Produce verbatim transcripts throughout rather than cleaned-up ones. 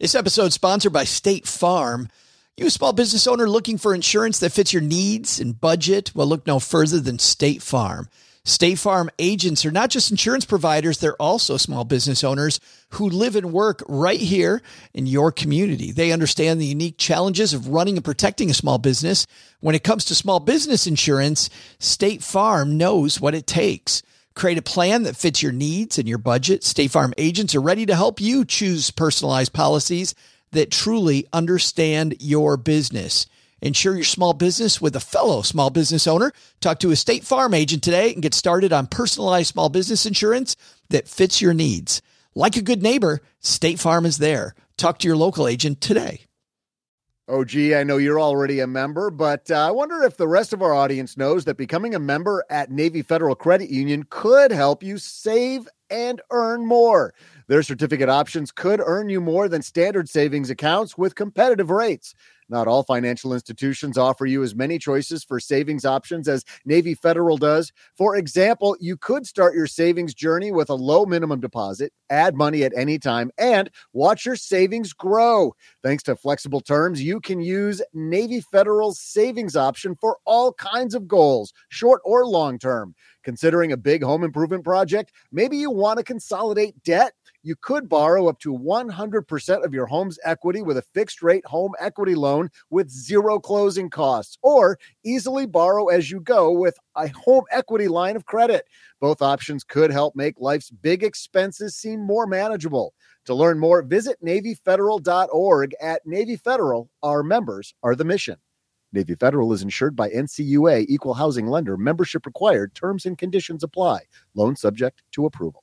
This episode is sponsored by State Farm. You a small business owner looking for insurance that fits your needs and budget? Well, look no further than State Farm. State Farm agents are not just insurance providers, they're also small business owners who live and work right here in your community. They understand the unique challenges of running and protecting a small business. When it comes to small business insurance, State Farm knows what it takes. Create a plan that fits your needs and your budget. State Farm agents are ready to help you choose personalized policies that truly understand your business. Insure your small business with a fellow small business owner. Talk to a State Farm agent today and get started on personalized small business insurance that fits your needs. Like a good neighbor, State Farm is there. Talk to your local agent today. Oh, gee, I know you're already a member, but uh, I wonder if the rest of our audience knows that becoming a member at Navy Federal Credit Union could help you save and earn more. Their certificate options could earn you more than standard savings accounts with competitive rates. Not all financial institutions offer you as many choices for savings options as Navy Federal does. For example, you could start your savings journey with a low minimum deposit, add money at any time, and watch your savings grow. Thanks to flexible terms, you can use Navy Federal's savings option for all kinds of goals, short or long term. Considering a big home improvement project, maybe you want to consolidate debt. You could borrow up to one hundred percent of your home's equity with a fixed-rate home equity loan with zero closing costs, or easily borrow as you go with a home equity line of credit. Both options could help make life's big expenses seem more manageable. To learn more, visit Navy Federal dot org. At Navy Federal, our members are the mission. Navy Federal is insured by N C U A, Equal Housing Lender. Membership required. Terms and conditions apply. Loan subject to approval.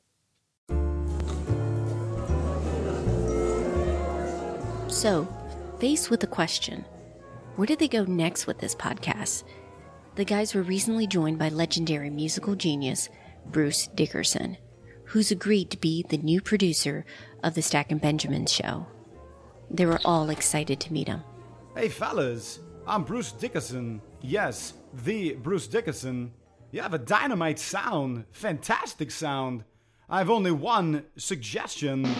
So, faced with the question, where did they go next with this podcast? The guys were recently joined by legendary musical genius Bruce Dickerson, who's agreed to be the new producer of the Stack and Benjamin show. They were all excited to meet him. Hey fellas, I'm Bruce Dickerson. Yes, the Bruce Dickerson. You have a dynamite sound, fantastic sound. I have only one suggestion.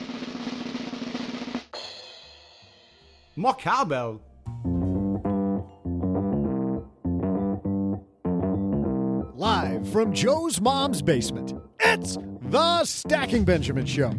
More cowbell. Live from Joe's mom's basement, it's the Stacking Benjamin Show.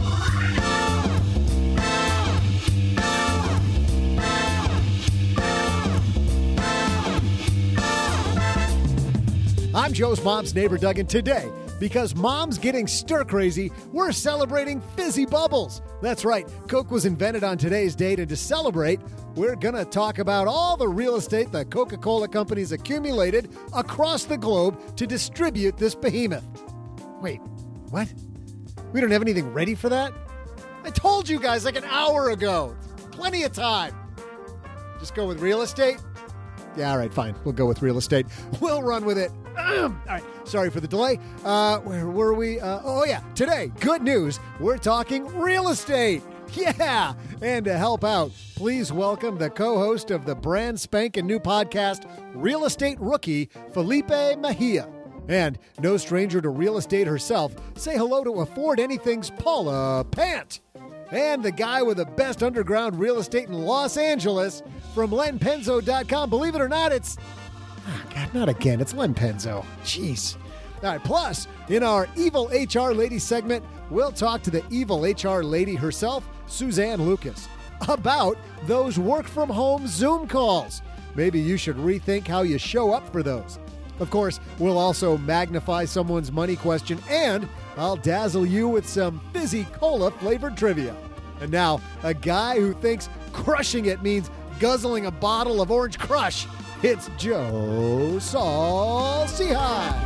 I'm Joe's mom's neighbor, Doug, and today, because mom's getting stir-crazy, we're celebrating fizzy bubbles. That's right, Coke was invented on today's date, and to celebrate, we're going to talk about all the real estate the Coca-Cola company's accumulated across the globe to distribute this behemoth. Wait, what? We don't have anything ready for that? I told you guys like an hour ago. Plenty of time. Just go with real estate? Yeah, all right, fine. We'll go with real estate. We'll run with it. All right, sorry for the delay. Uh, where were we? Uh, oh, yeah, today, good news. We're talking real estate. Yeah, and to help out, please welcome the co-host of the brand spanking new podcast, Real Estate Rookie, Felipe Mejia. And no stranger to real estate herself, say hello to Afford Anything's Paula Pant. And the guy with the best underground real estate in Los Angeles from Len Penzo dot com. Believe it or not, it's... Oh, God, not again. It's Len Penzo. Jeez. All right, plus, in our Evil H R Lady segment, we'll talk to the Evil H R Lady herself, Suzanne Lucas, about those work-from-home Zoom calls. Maybe you should rethink how you show up for those. Of course, we'll also magnify someone's money question, and I'll dazzle you with some fizzy cola-flavored trivia. And now, a guy who thinks crushing it means guzzling a bottle of Orange Crush. It's Joe Saul-Sehy.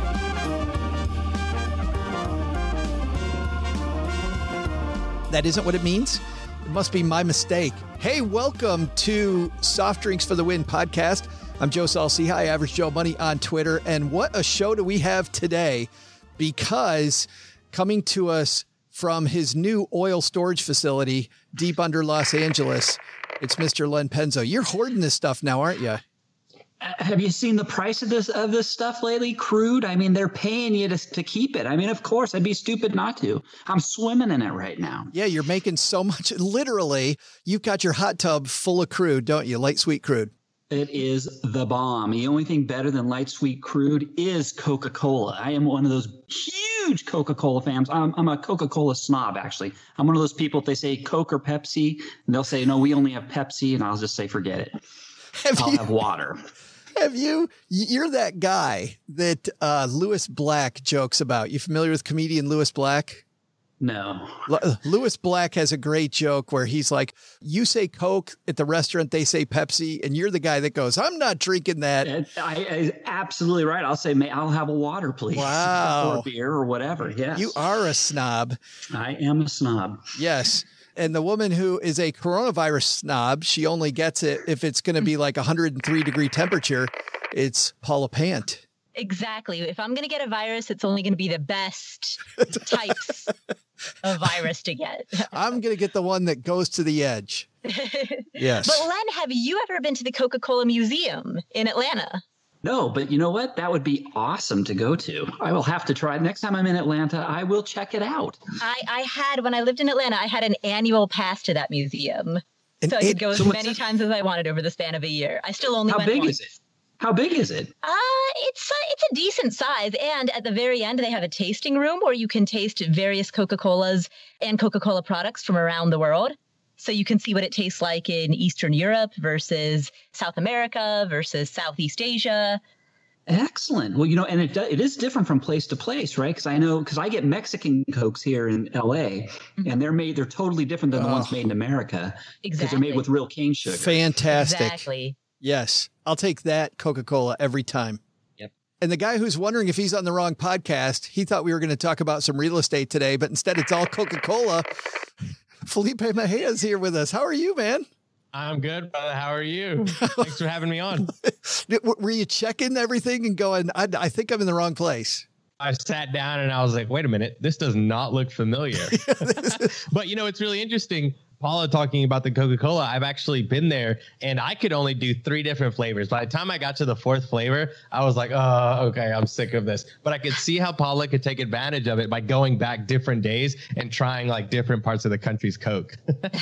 That isn't what it means? It must be my mistake. Hey, welcome to Soft Drinks for the Win podcast. I'm Joe Saul-Sehy, Average Joe Money on Twitter. And what a show do we have today, because coming to us from his new oil storage facility deep under Los Angeles, it's Mister Len Penzo. You're hoarding this stuff now, aren't you? Have you seen the price of this of this stuff lately? Crude? I mean, they're paying you to, to keep it. I mean, of course, I'd be stupid not to. I'm swimming in it right now. Yeah, you're making so much. Literally, you've got your hot tub full of crude, don't you? Light sweet crude. It is the bomb. The only thing better than light sweet crude is Coca-Cola. I am one of those huge Coca-Cola fans. I'm, I'm a Coca-Cola snob, actually. I'm one of those people, if they say Coke or Pepsi, and they'll say, no, we only have Pepsi, and I'll just say, forget it. Have I'll you- have water. Have you, you're that guy that uh, Lewis Black jokes about. You familiar with comedian Lewis Black? No. L- Lewis Black has a great joke where he's like, you say Coke at the restaurant, they say Pepsi, and you're the guy that goes, I'm not drinking that. I, I, absolutely right. I'll say, may I'll have a water, please. Wow. Or beer or whatever. Yes. You are a snob. I am a snob. Yes. And the woman who is a coronavirus snob, she only gets it if it's going to be like one hundred three degree temperature. It's Paula Pant. Exactly. If I'm going to get a virus, it's only going to be the best types of virus to get. I'm going to get the one that goes to the edge. Yes. But Len, have you ever been to the Coca-Cola Museum in Atlanta? No, but you know what? That would be awesome to go to. I will have to try. Next time I'm in Atlanta, I will check it out. I, I had, when I lived in Atlanta, I had an annual pass to that museum. And so I it- could go as so what's many that? times as I wanted over the span of a year. I still only How went big once. is it? How big is it? Uh, it's, uh, it's a decent size. And at the very end, they have a tasting room where you can taste various Coca-Colas and Coca-Cola products from around the world. So you can see what it tastes like in Eastern Europe versus South America versus Southeast Asia. Excellent. Well, you know, and it do- it is different from place to place, right? Because I know, because I get Mexican Cokes here in L A, and they're made, they're totally different than the ones made in America. Because they're made Exactly. with real cane sugar. Fantastic. Exactly. Yes. I'll take that Coca-Cola every time. Yep. And the guy who's wondering if he's on the wrong podcast, he thought we were going to talk about some real estate today, but instead it's all Coca-Cola. Felipe Mejia's here with us. How are you, man? I'm good, brother. How are you? Thanks for having me on. Were you checking everything and going, I, I think I'm in the wrong place? I sat down and I was like, wait a minute, this does not look familiar. But, you know, it's really interesting. Paula talking about the Coca-Cola, I've actually been there and I could only do three different flavors. By the time I got to the fourth flavor, I was like, oh, okay, I'm sick of this. But I could see how Paula could take advantage of it by going back different days and trying like different parts of the country's Coke.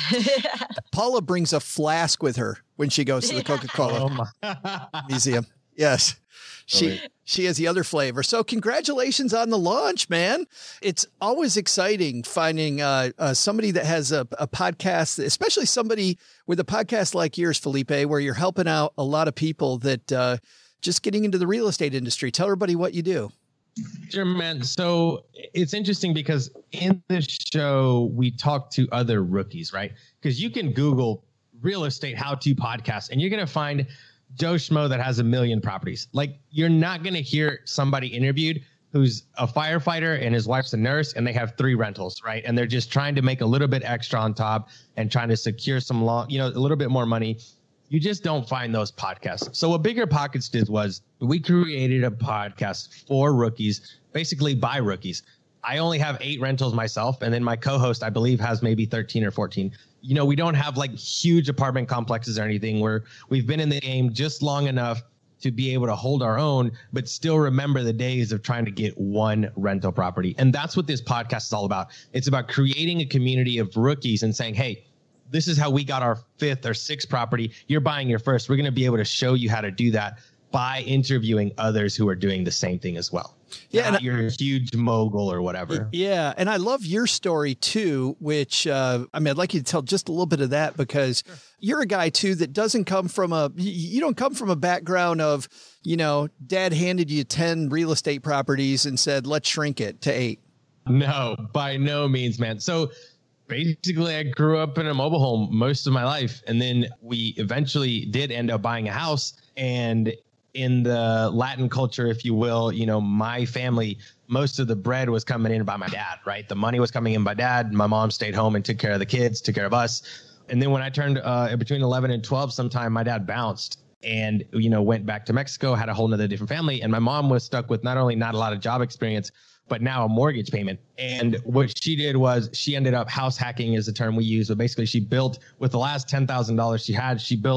Paula brings a flask with her when she goes to the Coca-Cola Oh my. Museum. Yes. She Right. she has the other flavor. So congratulations on the launch, man. It's always exciting finding uh, uh, somebody that has a, a podcast, especially somebody with a podcast like yours, Felipe, where you're helping out a lot of people that uh, just getting into the real estate industry. Tell everybody what you do. Sure, man. So it's interesting because in this show, we talk to other rookies, right? Because you can Google real estate how-to podcast and you're going to find Joe Schmo that has a million properties. Like, you're not going to hear somebody interviewed who's a firefighter and his wife's a nurse and they have three rentals, right? And they're just trying to make a little bit extra on top and trying to secure some long, you know, a little bit more money. You just don't find those podcasts. So what Bigger Pockets did was we created a podcast for rookies, basically by rookies. I only have eight rentals myself. And then my co-host, I believe, has maybe thirteen or fourteen. You know, we don't have like huge apartment complexes or anything where we've been in the game just long enough to be able to hold our own, but still remember the days of trying to get one rental property. And that's what this podcast is all about. It's about creating a community of rookies and saying, hey, this is how we got our fifth or sixth property. You're buying your first. We're going to be able to show you how to do that by interviewing others who are doing the same thing as well. Yeah, Not and I- you're a huge mogul or whatever. Yeah. And I love your story too, which, uh, I mean, I'd like you to tell just a little bit of that because you're a guy too that doesn't come from a, you don't come from a background of, you know, dad handed you ten real estate properties and said, let's shrink it to eight. No, by no means, man. So basically, I grew up in a mobile home most of my life. And then we eventually did end up buying a house. And in the Latin culture, if you will, you know, my family, most of the bread was coming in by my dad, right? The money was coming in by dad. My mom stayed home and took care of the kids, took care of us. And then when I turned uh, between eleven and twelve, sometime my dad bounced and, you know, went back to Mexico, had a whole nother different family. And my mom was stuck with not only not a lot of job experience, but now a mortgage payment. And what she did was she ended up house hacking is the term we use. But basically she built with the last ten thousand dollars she had, she built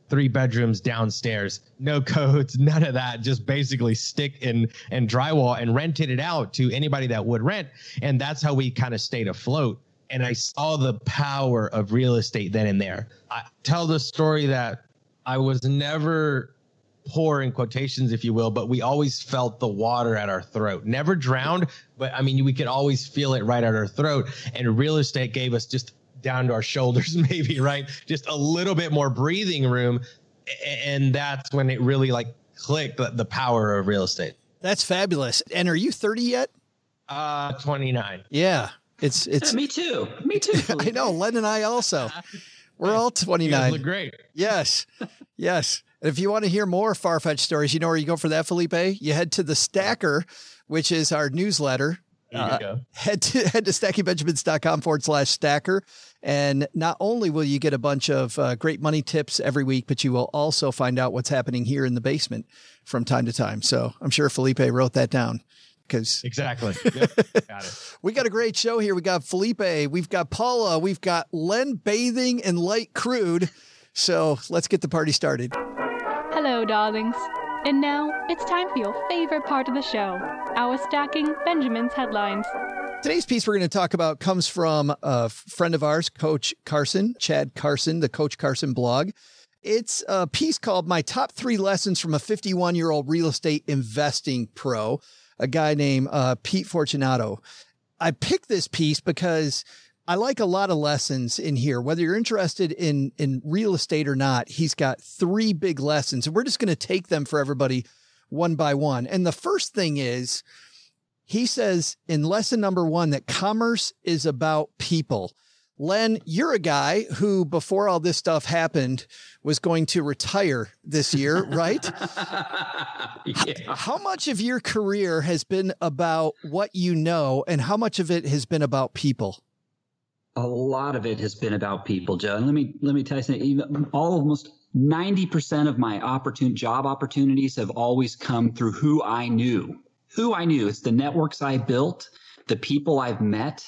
three bedrooms downstairs, no codes, none of that, just basically stick and, and drywall and rented it out to anybody that would rent. And that's how we kind of stayed afloat. And I saw the power of real estate then and there. I tell the story that I was never poor in quotations, if you will, but we always felt the water at our throat. Never drowned, but I mean, we could always feel it right at our throat. And real estate gave us just down to our shoulders, maybe, right? Just a little bit more breathing room. And that's when it really like clicked, the, the power of real estate. That's fabulous. And are you thirty yet? Uh, twenty-nine. Yeah. It's, it's, yeah, me too. Me too. I know. Len and I also, we're all twenty-nine. You guys look great. Yes. Yes. And if you want to hear more Farfetch stories, you know where you go for that, Felipe? You head to the Stacker, which is our newsletter. There you uh, go. Head to, head to stackingbenjamins.com forward slash stacker. And not only will you get a bunch of uh, great money tips every week, but you will also find out what's happening here in the basement from time to time. So I'm sure Felipe wrote that down. Because exactly. Yep. Got it. We got a great show here. We got Felipe, we've got Paula, we've got Len bathing in light crude. So let's get the party started. Hello, darlings. And now it's time for your favorite part of the show, our Stacking Benjamin's headlines. Today's piece we're going to talk about comes from a friend of ours, Coach Carson, Chad Carson, the Coach Carson blog. It's a piece called My Top Three Lessons from a fifty-one-Year-Old Real Estate Investing Pro, a guy named uh, Pete Fortunato. I picked this piece because I like a lot of lessons in here, whether you're interested in, in real estate or not. He's got three big lessons, and we're just going to take them for everybody one by one. And the first thing is, he says in lesson number one that commerce is about people. Len, you're a guy who, before all this stuff happened, was going to retire this year, right? Yeah. How much of your career has been about what you know, and how much of it has been about people? A lot of it has been about people, Joe. And let me let me tell you something. Even almost ninety percent of my opportun job opportunities have always come through who I knew. Who I knew. It's the networks I built, the people I've met,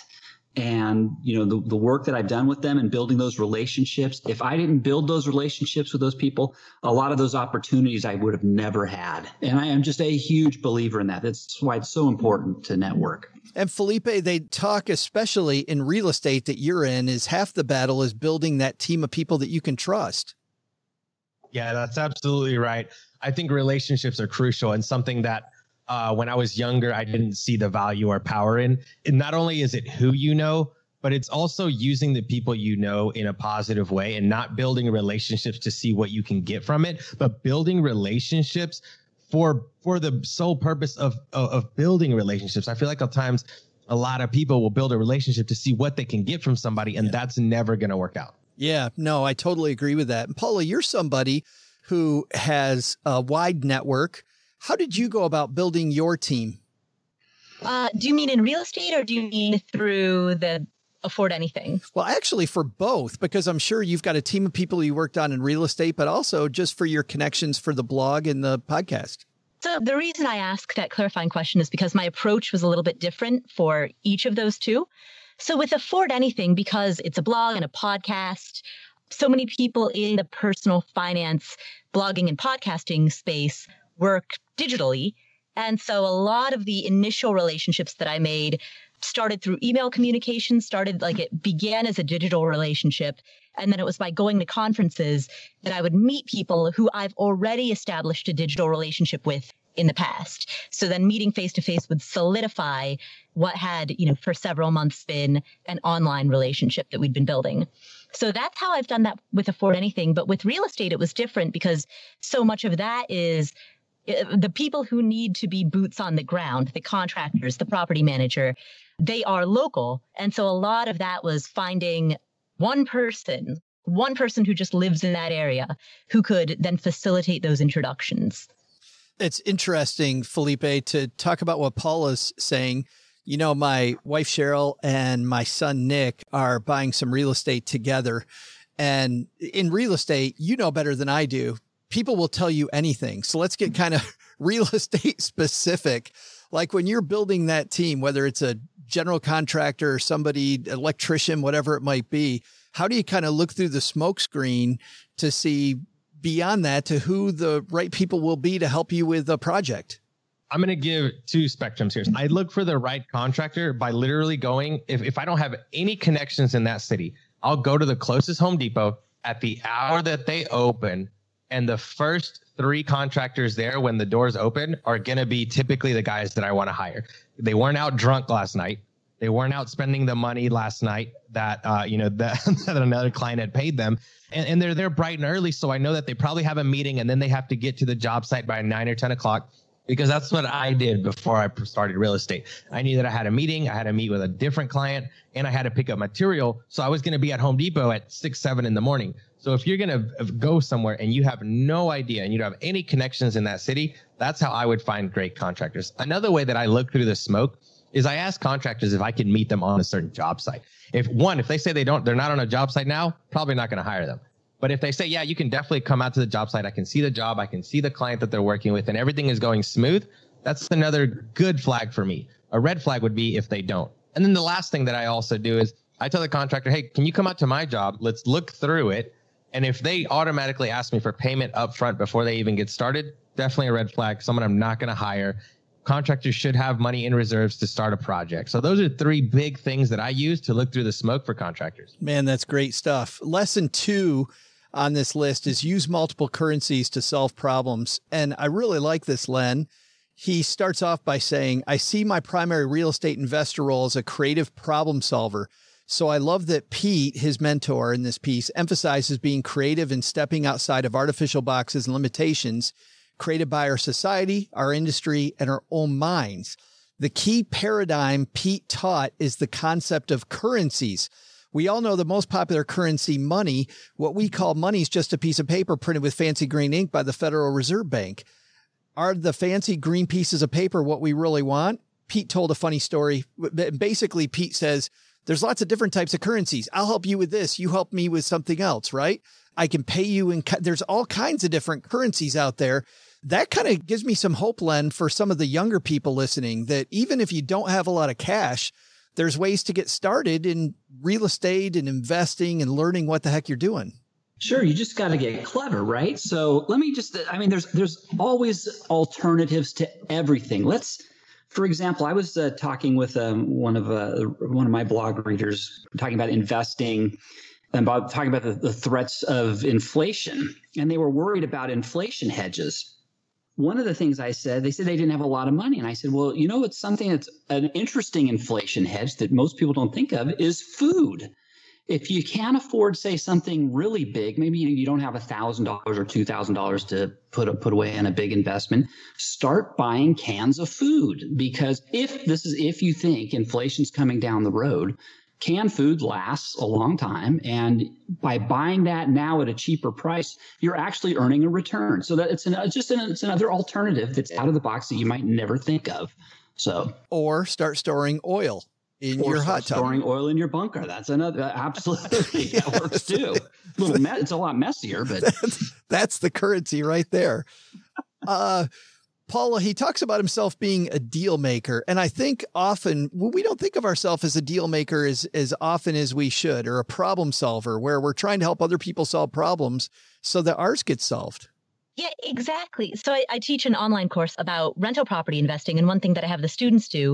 and you know the, the work that I've done with them and building those relationships. If I didn't build those relationships with those people, a lot of those opportunities I would have never had. And I am just a huge believer in that. That's why it's so important to network. And Felipe, they talk, especially in real estate that you're in, is half the battle is building that team of people that you can trust. Yeah, that's absolutely right. I think relationships are crucial, and something that uh, when I was younger, I didn't see the value or power in. And not only is it who you know, but it's also using the people you know in a positive way and not building relationships to see what you can get from it, but building relationships for for the sole purpose of, of of building relationships. I feel like at times a lot of people will build a relationship to see what they can get from somebody, and yeah. that's never going to work out. Yeah, no, I totally agree with that. And Paula, you're somebody who has a wide network. How did you go about building your team? Uh, do you mean in real estate, or do you mean through the Afford Anything? Well, actually for both, because I'm sure you've got a team of people you worked on in real estate, but also just for your connections for the blog and the podcast. So the reason I asked that clarifying question is because my approach was a little bit different for each of those two. So with Afford Anything, because it's a blog and a podcast, so many people in the personal finance blogging and podcasting space work digitally. And so a lot of the initial relationships that I made started through email communication, started like it began as a digital relationship. And then it was by going to conferences that I would meet people who I've already established a digital relationship with in the past. So then meeting face to face would solidify what had, you know, for several months been an online relationship that we'd been building. So that's how I've done that with Afford Anything. But with real estate, it was different because so much of that is the people who need to be boots on the ground, the contractors, the property manager, they are local. And so a lot of that was finding one person, one person who just lives in that area who could then facilitate those introductions. It's interesting, Felipe, to talk about what Paula's saying. You know, my wife, Cheryl, and my son, Nick, are buying some real estate together. And in real estate, you know better than I do, people will tell you anything. So let's get kind of real estate specific. Like when you're building that team, whether it's a general contractor or somebody, electrician, whatever it might be, how do you kind of look through the smoke screen to see beyond that to who the right people will be to help you with a project? I'm going to give two spectrums here. I look for the right contractor by literally going, if, if I don't have any connections in that city, I'll go to the closest Home Depot at the hour that they open. And the first three contractors there when the doors open are going to be typically the guys that I want to hire. They weren't out drunk last night. They weren't out spending the money last night that, uh, you know, that, that another client had paid them. And, and they're there bright and early. So I know that they probably have a meeting and then they have to get to the job site by nine or ten o'clock. Because that's what I did before I started real estate. I knew that I had a meeting, I had to meet with a different client, and I had to pick up material. So I was going to be at Home Depot at six, seven in the morning. So if you're going to go somewhere and you have no idea and you don't have any connections in that city, that's how I would find great contractors. Another way that I look through the smoke is I ask contractors if I can meet them on a certain job site. If one, if they say they don't, they're not on a job site now, probably not going to hire them. But if they say, yeah, you can definitely come out to the job site. I can see the job. I can see the client that they're working with and everything is going smooth. That's another good flag for me. A red flag would be if they don't. And then the last thing that I also do is I tell the contractor, hey, can you come out to my job? Let's look through it. And if they automatically ask me for payment up front before they even get started, definitely a red flag, someone I'm not going to hire. Contractors should have money in reserves to start a project. So those are three big things that I use to look through the smoke for contractors. Man, that's great stuff. Lesson two on this list is use multiple currencies to solve problems. And I really like this, Len. He starts off by saying, I see my primary real estate investor role as a creative problem solver. So I love that Pete, his mentor in this piece, emphasizes being creative and stepping outside of artificial boxes and limitations created by our society, our industry, and our own minds. The key paradigm Pete taught is the concept of currencies. We all know the most popular currency, money. What we call money is just a piece of paper printed with fancy green ink by the Federal Reserve Bank. Are the fancy green pieces of paper what we really want? Pete told a funny story. Basically, Pete says, there's lots of different types of currencies. I'll help you with this. You help me with something else, right? I can pay you in, there's all kinds of different currencies out there. That kind of gives me some hope, Len, for some of the younger people listening, that even if you don't have a lot of cash, there's ways to get started in real estate and investing and learning what the heck you're doing. Sure. You just got to get clever, right? So let me just, I mean, there's, there's always alternatives to everything. Let's, for example, I was uh, talking with um, one of, uh, one of my blog readers talking about investing and about talking about the, the threats of inflation. And they were worried about inflation hedges. One of the things I said, they said they didn't have a lot of money. And I said, well, you know, it's something that's an interesting inflation hedge that most people don't think of is food. If you can't afford, say, something really big, maybe you don't have one thousand dollars or two thousand dollars to put, put away in a big investment, start buying cans of food. Because if this is, if you think inflation's coming down the road, canned food lasts a long time. And by buying that now at a cheaper price, you're actually earning a return. So that it's, an, it's just an, it's another alternative that's out of the box that you might never think of. So, or start storing oil in or your hot tub. Storing oil in your bunker. That's another, absolutely. Yes. That works too. A little me- it's a lot messier, but that's, that's the currency right there. Uh, Paula, he talks about himself being a deal maker. And I think often we don't think of ourselves as a deal maker as, as often as we should, or a problem solver where we're trying to help other people solve problems so that ours gets solved. Yeah, exactly. So I, I teach an online course about rental property investing. And one thing that I have the students do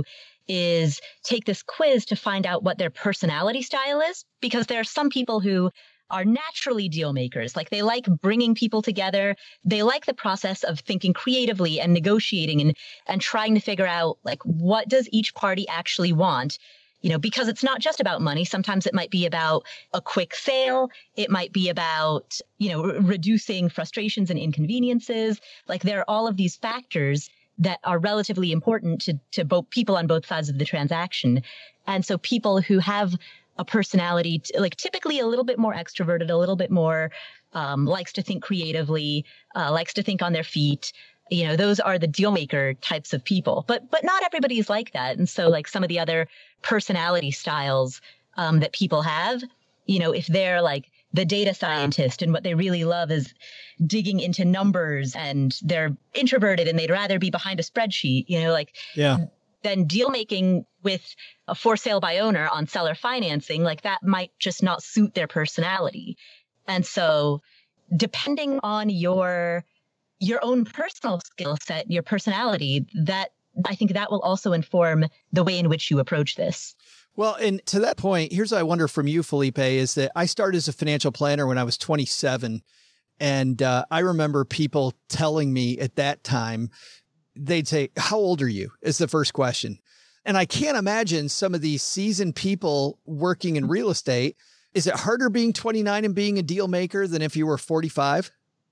is take this quiz to find out what their personality style is, because there are some people who are naturally deal makers. Like they like bringing people together. They like the process of thinking creatively and negotiating and, and trying to figure out like, what does each party actually want? You know, because it's not just about money. Sometimes it might be about a quick sale. It might be about, you know, re- reducing frustrations and inconveniences. Like there are all of these factors that are relatively important to, to both people on both sides of the transaction. And so people who have a personality, like typically a little bit more extroverted, a little bit more um, likes to think creatively, uh, likes to think on their feet. You know, those are the deal maker types of people, but, but not everybody is like that. And so like some of the other personality styles um, that people have, you know, if they're like the data scientist and what they really love is digging into numbers and they're introverted and they'd rather be behind a spreadsheet, you know, like, yeah. Then deal making with a for sale by owner on seller financing, like that might just not suit their personality. And so depending on your your own personal skill set, your personality, that I think that will also inform the way in which you approach this. Well, and to that point, here's what I wonder from you, Felipe, is that I started as a financial planner when I was twenty-seven. And uh, I remember people telling me at that time, they'd say, how old are you? Is the first question. And I can't imagine some of these seasoned people working in real estate. Is it harder being twenty-nine and being a deal maker than if you were forty-five?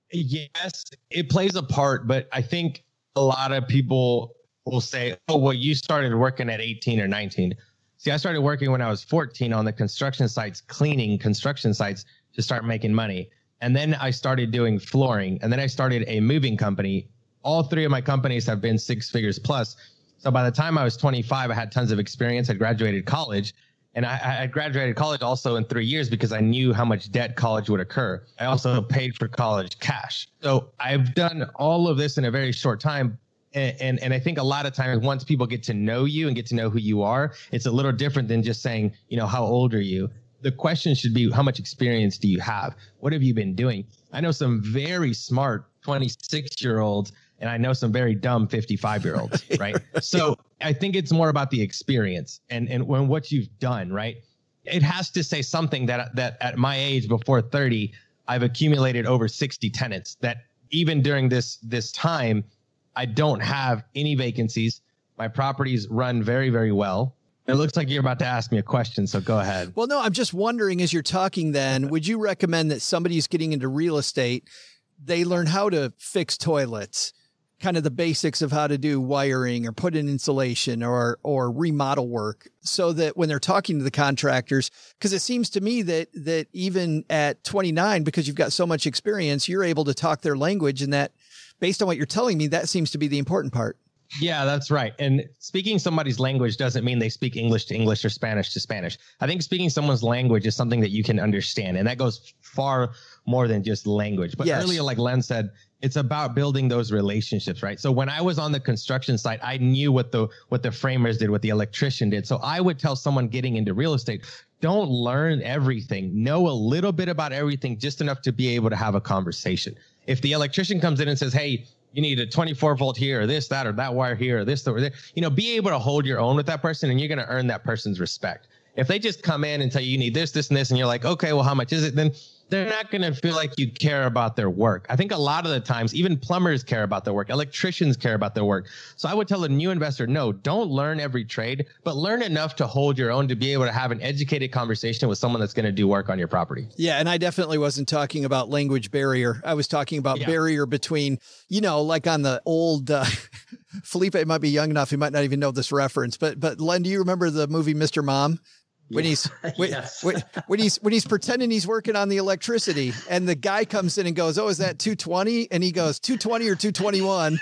Yes, it plays a part, but I think a lot of people will say, oh, well, you started working at eighteen or nineteen. See, I started working when I was fourteen on the construction sites, cleaning construction sites to start making money. And then I started doing flooring, and then I started a moving company. All three of my companies have been six figures plus. So by the time I was twenty-five, I had tons of experience. I graduated college, and I, I graduated college also in three years because I knew how much debt college would occur. I also paid for college cash. So I've done all of this in a very short time. And, and, and I think a lot of times once people get to know you and get to know who you are, it's a little different than just saying, you know, how old are you? The question should be, how much experience do you have? What have you been doing? I know some very smart twenty-six year olds, and I know some very dumb fifty-five year olds, right? So I think it's more about the experience and, and when what you've done, right? It has to say something that, that at my age before thirty, I've accumulated over sixty tenants that even during this, this time, I don't have any vacancies. My properties run very, very well. It looks like you're about to ask me a question, so go ahead. Well, no, I'm just wondering as you're talking then, would you recommend that somebody who's getting into real estate, they learn how to fix toilets, kind of the basics of how to do wiring or put in insulation or or remodel work, so that when they're talking to the contractors, because it seems to me that that even at twenty-nine, because you've got so much experience, you're able to talk their language, and that based on what you're telling me, that seems to be the important part. Yeah, that's right. And speaking somebody's language doesn't mean they speak English to English or Spanish to Spanish. I think speaking someone's language is something that you can understand. And that goes far more than just language. But yes, earlier, like Len said, it's about building those relationships, right? So when I was on the construction site, I knew what the what the framers did, what the electrician did. So I would tell someone getting into real estate, don't learn everything. Know a little bit about everything, just enough to be able to have a conversation. If the electrician comes in and says, hey, you need a twenty-four volt here, or this, that, or that wire here, or this, or there, you know, be able to hold your own with that person, and you're going to earn that person's respect. If they just come in and tell you, you need this, this, and this, and you're like, okay, well, how much is it? Then they're not going to feel like you care about their work. I think a lot of the times, even plumbers care about their work. Electricians care about their work. So I would tell a new investor, no, don't learn every trade, but learn enough to hold your own, to be able to have an educated conversation with someone that's going to do work on your property. Yeah. And I definitely wasn't talking about language barrier. I was talking about yeah. barrier between, you know, like on the old, uh, Felipe might be young enough. He might not even know this reference, but, but Len, do you remember the movie Mister Mom? When he's when, yes. when, when he's when he's pretending he's working on the electricity, and the guy comes in and goes, "Oh, is that two twenty?" And he goes, two twenty or two twenty-one,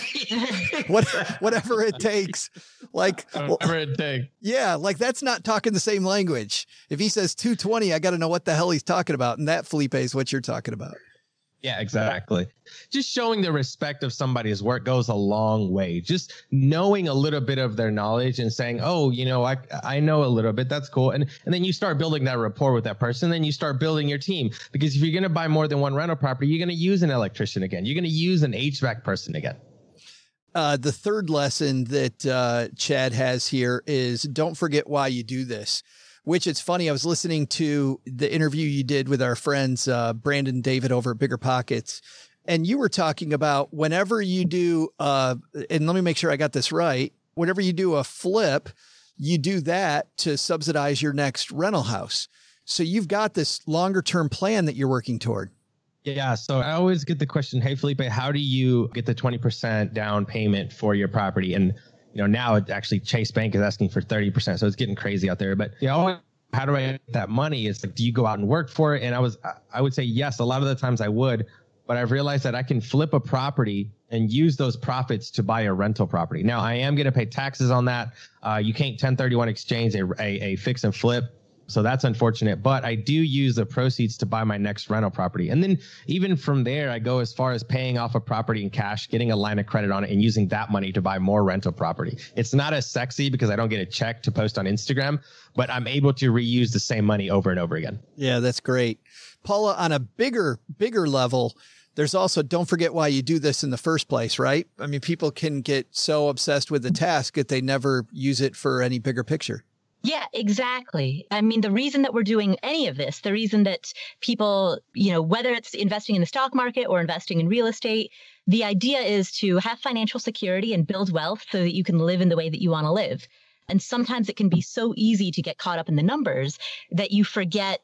what whatever it takes. Like whatever it takes. Yeah, like that's not talking the same language. If he says two twenty, I got to know what the hell he's talking about, and that, Felipe, is what you're talking about. Yeah, exactly. Just showing the respect of somebody's work goes a long way. Just knowing a little bit of their knowledge and saying, oh, you know, I I know a little bit. That's cool. And and then you start building that rapport with that person. Then you start building your team. Because if you're going to buy more than one rental property, you're going to use an electrician again. You're going to use an H V A C person again. Uh, the third lesson that uh, Chad has here is don't forget why you do this. Which it's funny. I was listening to the interview you did with our friends, uh, Brandon and David over at Bigger Pockets. And you were talking about whenever you do, uh, and let me make sure I got this right. Whenever you do a flip, you do that to subsidize your next rental house. So you've got this longer term plan that you're working toward. Yeah. So I always get the question, hey, Felipe, how do you get the twenty percent down payment for your property? And you know, now it actually Chase Bank is asking for thirty percent. So it's getting crazy out there. But you know, how do I get that money? It's like, do you go out and work for it? And I was, I would say yes. A lot of the times I would, but I've realized that I can flip a property and use those profits to buy a rental property. Now I am going to pay taxes on that. Uh, you can't ten thirty-one exchange a, a, a fix and flip. So that's unfortunate, but I do use the proceeds to buy my next rental property. And then even from there, I go as far as paying off a property in cash, getting a line of credit on it, and using that money to buy more rental property. It's not as sexy because I don't get a check to post on Instagram, but I'm able to reuse the same money over and over again. Yeah, that's great. Paula, on a bigger, bigger level, there's also, don't forget why you do this in the first place, right? I mean, people can get so obsessed with the task that they never use it for any bigger picture. Yeah, exactly. I mean, the reason that we're doing any of this, the reason that people, you know, whether it's investing in the stock market or investing in real estate, the idea is to have financial security and build wealth so that you can live in the way that you want to live. And sometimes it can be so easy to get caught up in the numbers that you forget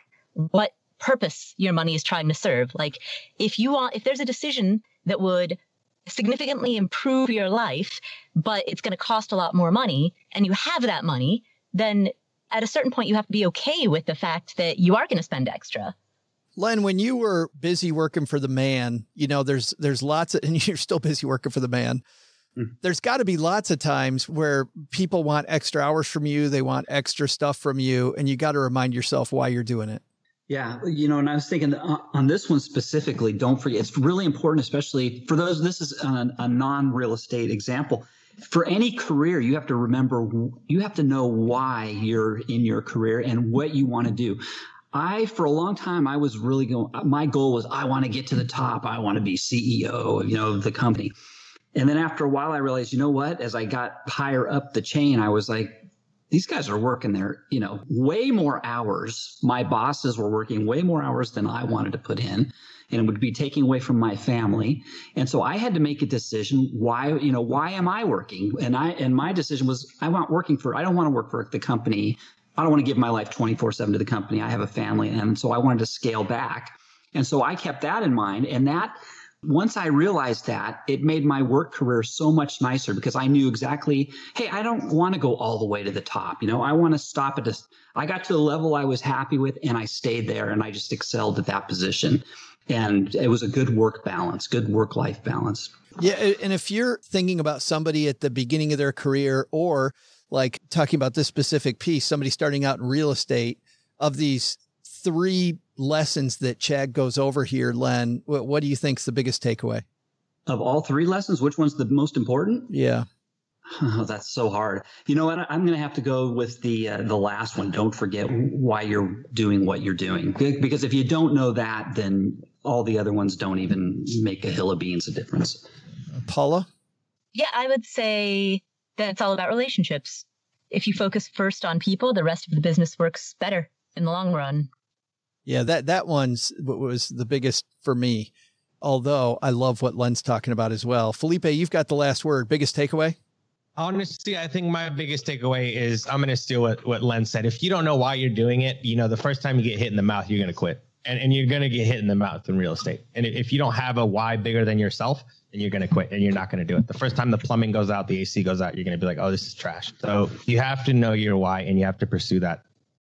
what purpose your money is trying to serve. Like if you want, if there's a decision that would significantly improve your life, but it's going to cost a lot more money and you have that money, then at a certain point, you have to be okay with the fact that you are going to spend extra. Len, when you were busy working for the man, you know, there's there's lots of, and you're still busy working for the man. Mm-hmm. There's got to be lots of times where people want extra hours from you. They want extra stuff from you. And you got to remind yourself why you're doing it. Yeah. You know, and I was thinking on this one specifically, don't forget, it's really important, especially for those, this is a, a non-real estate example. For any career, you have to remember, you have to know why you're in your career and what you want to do. I, for a long time, I was really going, my goal was, I want to get to the top. I want to be C E O, you know, of the company. And then after a while, I realized, you know what, as I got higher up the chain, I was like, these guys are working there, you know, way more hours. My bosses were working way more hours than I wanted to put in. And it would be taking away from my family. And so I had to make a decision. Why, you know, why am I working? And I, and my decision was, I want working for, I don't want to work for the company. I don't want to give my life twenty-four seven to the company. I have a family. And so I wanted to scale back. And so I kept that in mind. And that, once I realized that, it made my work career so much nicer because I knew exactly, hey, I don't want to go all the way to the top. You know, I want to stop at this. I got to the level I was happy with and I stayed there and I just excelled at that position. And it was a good work balance, good work-life balance. Yeah. And if you're thinking about somebody at the beginning of their career or like talking about this specific piece, somebody starting out in real estate, of these three lessons that Chad goes over here, Len, what, what do you think is the biggest takeaway? Of all three lessons, which one's the most important? Yeah. Oh, that's so hard. You know what? I'm going to have to go with the uh, the last one. Don't forget why you're doing what you're doing. Because if you don't know that, then all the other ones don't even make a hill of beans a difference. Paula? Yeah, I would say that it's all about relationships. If you focus first on people, the rest of the business works better in the long run. Yeah, that, that one's what was the biggest for me. Although I love what Len's talking about as well. Felipe, you've got the last word. Biggest takeaway? Honestly, I think my biggest takeaway is I'm going to steal what, what Len said. If you don't know why you're doing it, you know, the first time you get hit in the mouth, you're going to quit. And, and you're going to get hit in the mouth in real estate. And if you don't have a why bigger than yourself, then you're going to quit and you're not going to do it. The first time the plumbing goes out, the A C goes out, you're going to be like, oh, this is trash. So you have to know your why and you have to pursue that.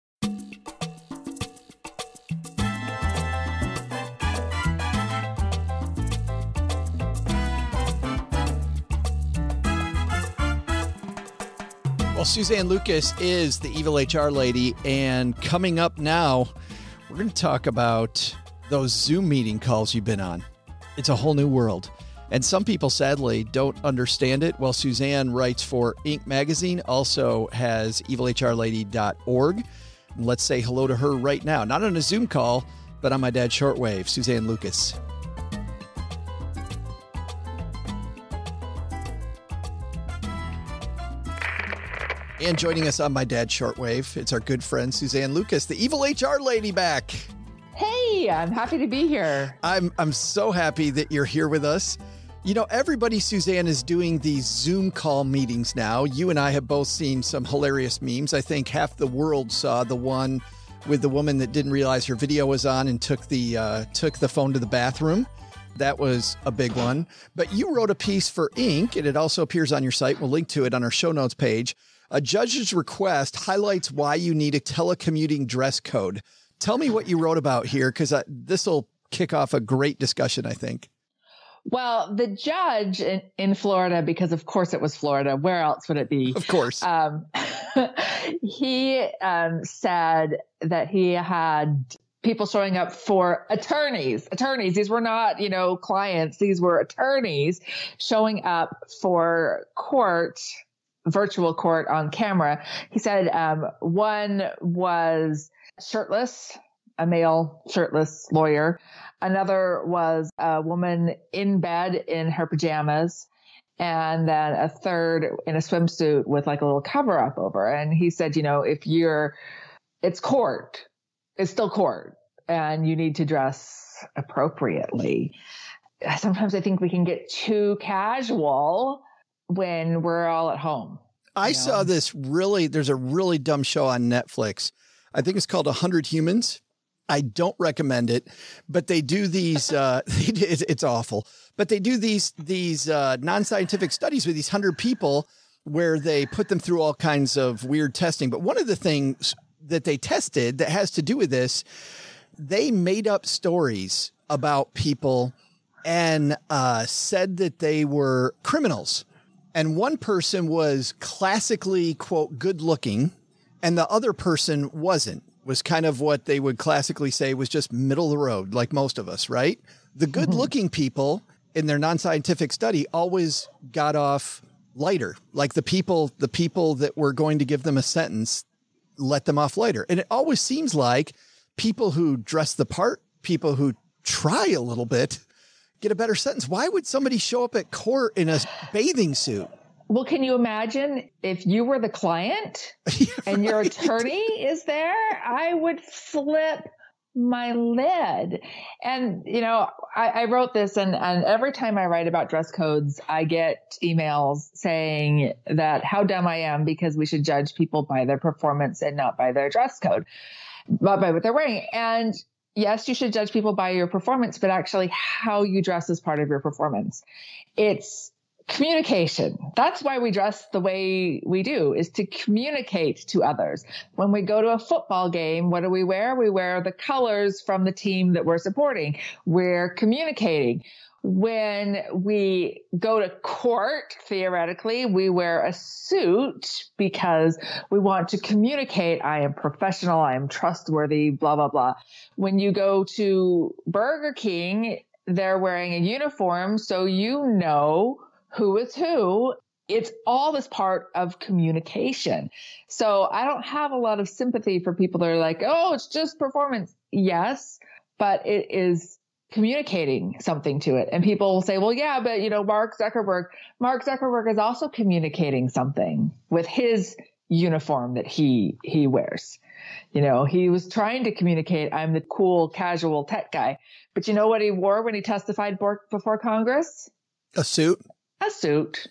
Well, Suzanne Lucas is the evil H R lady. And coming up now, we're going to talk about those Zoom meeting calls you've been on. It's a whole new world. And some people, sadly, don't understand it. Well, Suzanne writes for Inc magazine, also has evil H R lady dot org. Let's say hello to her right now. Not on a Zoom call, but on my dad's shortwave. Suzanne Lucas. And joining us on my dad's shortwave, it's our good friend, Suzanne Lucas, the evil H R lady, back. Hey, I'm happy to be here. I'm I'm so happy that you're here with us. You know, everybody, Suzanne, is doing these Zoom call meetings now. You and I have both seen some hilarious memes. I think half the world saw the one with the woman that didn't realize her video was on and took the uh, took the phone to the bathroom. That was a big one. But you wrote a piece for Inc, and it also appears on your site. We'll link to it on our show notes page. A judge's request highlights why you need a telecommuting dress code. Tell me what you wrote about here, because this will kick off a great discussion, I think. Well, the judge in, in Florida, because of course it was Florida, where else would it be? Of course. Um, he um, said that he had people showing up for attorneys, attorneys. These were not, you know, clients. These were attorneys showing up for court, virtual court on camera. He said um, one was shirtless, a male shirtless lawyer. Another was a woman in bed in her pajamas. And then a third in a swimsuit with like a little cover up over. And he said, you know, if you're, it's court, it's still court, and you need to dress appropriately. Sometimes I think we can get too casual when we're all at home. I know? saw this really, there's a really dumb show on Netflix. I think it's called one hundred Humans. I don't recommend it, but they do these, uh, it's, it's awful, but they do these, these uh, non-scientific studies with these hundred people where they put them through all kinds of weird testing. But one of the things that they tested that has to do with this, they made up stories about people and uh, said that they were criminals. And one person was classically, quote, good looking, and the other person wasn't. Was kind of what they would classically say was just middle of the road, like most of us, right? The good looking people in their non-scientific study always got off lighter. Like the people, the people that were going to give them a sentence, let them off lighter. And it always seems like people who dress the part, people who try a little bit, get a better sentence. Why would somebody show up at court in a bathing suit? Well, can you imagine if you were the client Yeah, and your right. attorney is there? I would flip my lid. And, you know, I, I wrote this, and, and every time I write about dress codes, I get emails saying that how dumb I am because we should judge people by their performance and not by their dress code, not by what they're wearing. And yes, you should judge people by your performance, but actually how you dress is part of your performance. It's communication. That's why we dress the way we do, is to communicate to others. When we go to a football game, what do we wear? We wear the colors from the team that we're supporting. We're communicating. When we go to court, theoretically, we wear a suit because we want to communicate. I am professional. I am trustworthy, blah, blah, blah. When you go to Burger King, they're wearing a uniform, so you know who is who. It's all this part of communication. So I don't have a lot of sympathy for people that are like, oh, it's just performance. Yes, but it is communicating something to it. And people will say, well, yeah, but you know, Mark Zuckerberg, Mark Zuckerberg is also communicating something with his uniform that he, he wears. You know, he was trying to communicate, I'm the cool, casual tech guy. But you know what he wore when he testified before Congress? A suit. A suit.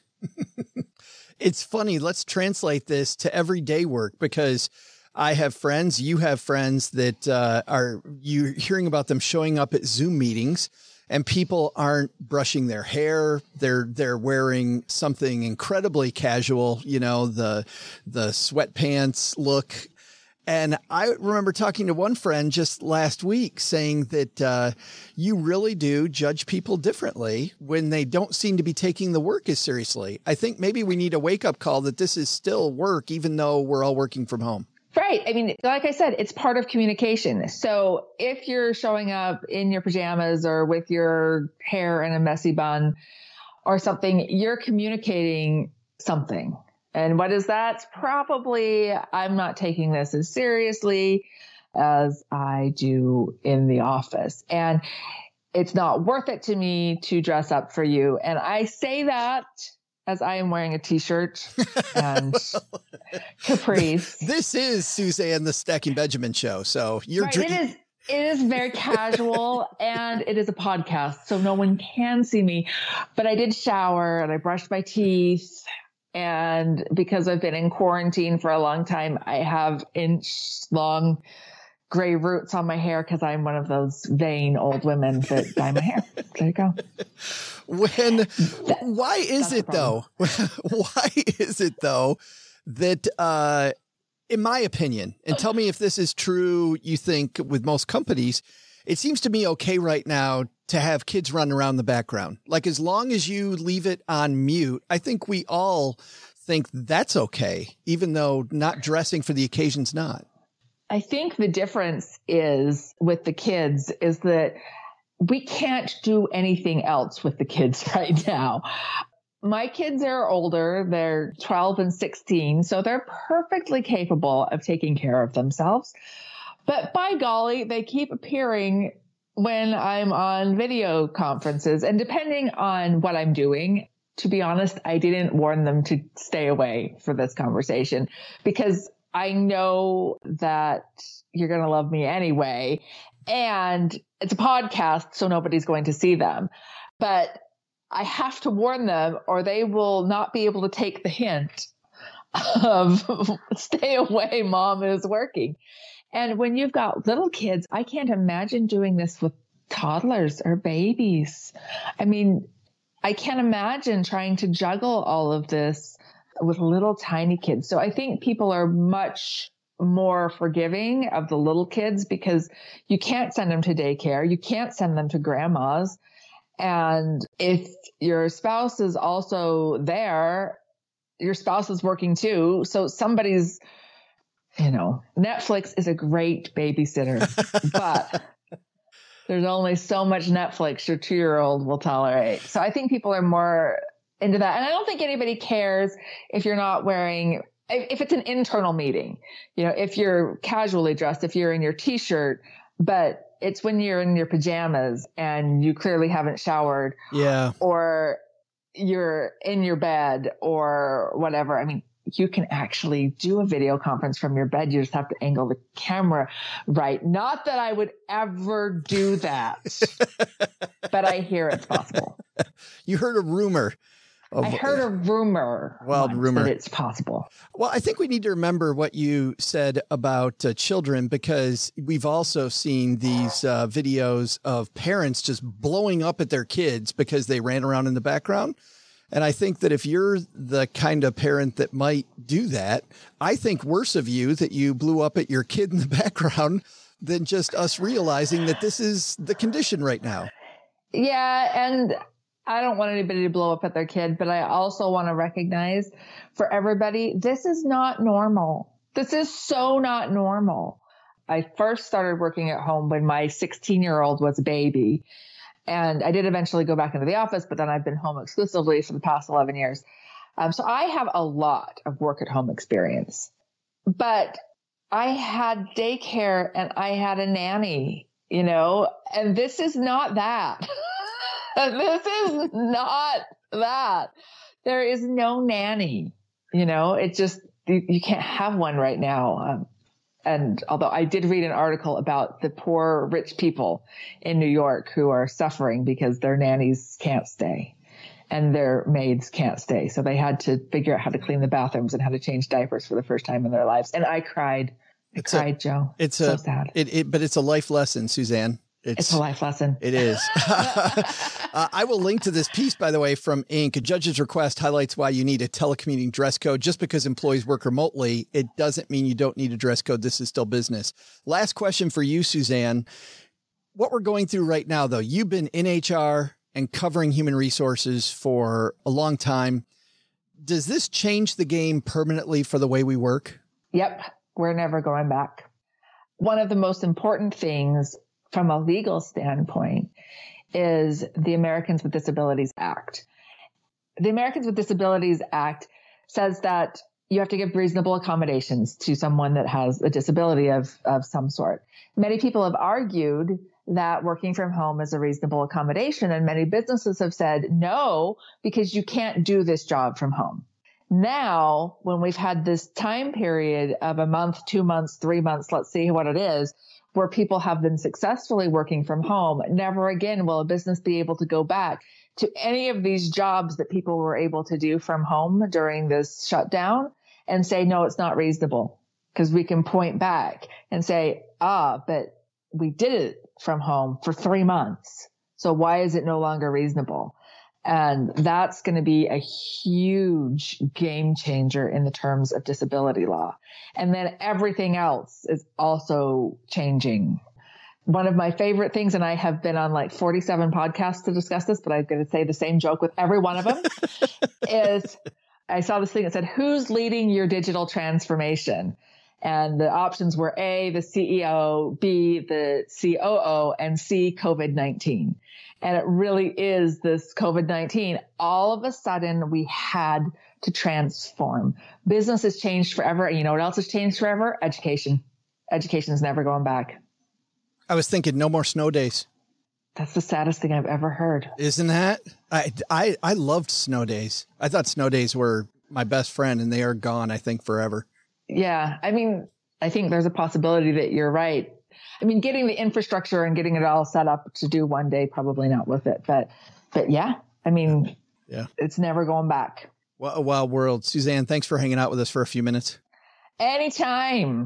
It's funny. Let's translate this to everyday work, because I have friends, you have friends that uh, are you hearing about them showing up at Zoom meetings, and people aren't brushing their hair. They're they're wearing something incredibly casual, you know, the the sweatpants look. And I remember talking to one friend just last week saying that uh, you really do judge people differently when they don't seem to be taking the work as seriously. I think maybe we need a wake-up call that this is still work, even though we're all working from home. Right. I mean, like I said, it's part of communication. So if you're showing up in your pajamas or with your hair in a messy bun or something, you're communicating something. And what is that? It's probably, I'm not taking this as seriously as I do in the office. And it's not worth it to me to dress up for you. And I say that as I am wearing a t-shirt and capris. This is Suzanne, the Stacking Benjamin show. So you're right, dr- it is. It is very casual, and it is a podcast, so no one can see me. But I did shower and I brushed my teeth. And because I've been in quarantine for a long time, I have inch long gray roots on my hair because I'm one of those vain old women that dye my hair. There you go. When, that, why is it though? Why is it though that, uh, in my opinion, and tell me if this is true, you think with most companies, it seems to me okay right now to have kids run around the background. Like as long as you leave it on mute, I think we all think that's okay, even though not dressing for the occasion's not. I think the difference is with the kids is that we can't do anything else with the kids right now. My kids are older. They're twelve and sixteen, so they're perfectly capable of taking care of themselves. But by golly, they keep appearing when I'm on video conferences. And depending on what I'm doing, to be honest, I didn't warn them to stay away for this conversation because I know that you're going to love me anyway. And it's a podcast, so nobody's going to see them. But I have to warn them or they will not be able to take the hint of stay away, mom is working. And when you've got little kids, I can't imagine doing this with toddlers or babies. I mean, I can't imagine trying to juggle all of this with little tiny kids. So I think people are much more forgiving of the little kids because you can't send them to daycare. You can't send them to grandma's. And if your spouse is also there, your spouse is working too. So somebody's, you know, Netflix is a great babysitter, but there's only so much Netflix your two-year-old will tolerate. So I think people are more into that. And I don't think anybody cares if you're not wearing, if it's an internal meeting, you know, if you're casually dressed, if you're in your t-shirt, but it's when you're in your pajamas and you clearly haven't showered. Yeah. Or you're in your bed or whatever. I mean, you can actually do a video conference from your bed. You just have to angle the camera right. Not that I would ever do that, but I hear it's possible. You heard a rumor. Of, I heard a rumor. Wild rumor. That it's possible. Well, I think we need to remember what you said about uh, children, because we've also seen these uh, videos of parents just blowing up at their kids because they ran around in the background. And I think that if you're the kind of parent that might do that, I think worse of you that you blew up at your kid in the background than just us realizing that this is the condition right now. Yeah. And I don't want anybody to blow up at their kid, but I also want to recognize for everybody, this is not normal. This is so not normal. I first started working at home when my sixteen-year-old was a baby. And I did eventually go back into the office, but then I've been home exclusively for the past eleven years. Um, so I have a lot of work at home experience, but I had daycare and I had a nanny, you know, and this is not that. This is not that. There is no nanny, you know, it just, you, you can't have one right now. Um, And although I did read an article about the poor rich people in New York who are suffering because their nannies can't stay and their maids can't stay. So they had to figure out how to clean the bathrooms and how to change diapers for the first time in their lives. And I cried. I it's cried, a, Joe. It's so a, sad. It, it, but it's a life lesson, Suzanne. It's, it's a life lesson. It is. uh, I will link to this piece, by the way, from Inc. A judge's request highlights why you need a telecommuting dress code. Just because employees work remotely, it doesn't mean you don't need a dress code. This is still business. Last question for you, Suzanne. What we're going through right now, though, you've been in H R and covering human resources for a long time. Does this change the game permanently for the way we work? Yep. We're never going back. One of the most important things from a legal standpoint is the Americans with Disabilities Act. The Americans with Disabilities Act says that you have to give reasonable accommodations to someone that has a disability of, of some sort. Many people have argued that working from home is a reasonable accommodation, and many businesses have said no, because you can't do this job from home. Now, when we've had this time period of a month, two months, three months, let's see what it is, where people have been successfully working from home, never again will a business be able to go back to any of these jobs that people were able to do from home during this shutdown and say, no, it's not reasonable, because we can point back and say, ah, but we did it from home for three months. So why is it no longer reasonable? And that's going to be a huge game changer in the terms of disability law. And then everything else is also changing. one of my favorite things, and I have been on like forty-seven podcasts to discuss this, but I'm going to say the same joke with every one of them, is I saw this thing that said, who's leading your digital transformation? And the options were A, the C E O, B, the C O O, and C, COVID nineteen. And it really is this COVID nineteen. All of a sudden, we had to transform. Business has changed forever. And you know what else has changed forever? Education. Education is never going back. I was thinking no more snow days. That's the saddest thing I've ever heard. Isn't that? I, I, I loved snow days. I thought snow days were my best friend, and they are gone, I think, forever. Yeah. I mean, I think there's a possibility that you're right. I mean, getting the infrastructure and getting it all set up to do one day, probably not with it. But, but yeah, I mean, yeah, it's never going back. Well, a wild world. Suzanne, thanks for hanging out with us for a few minutes. Anytime.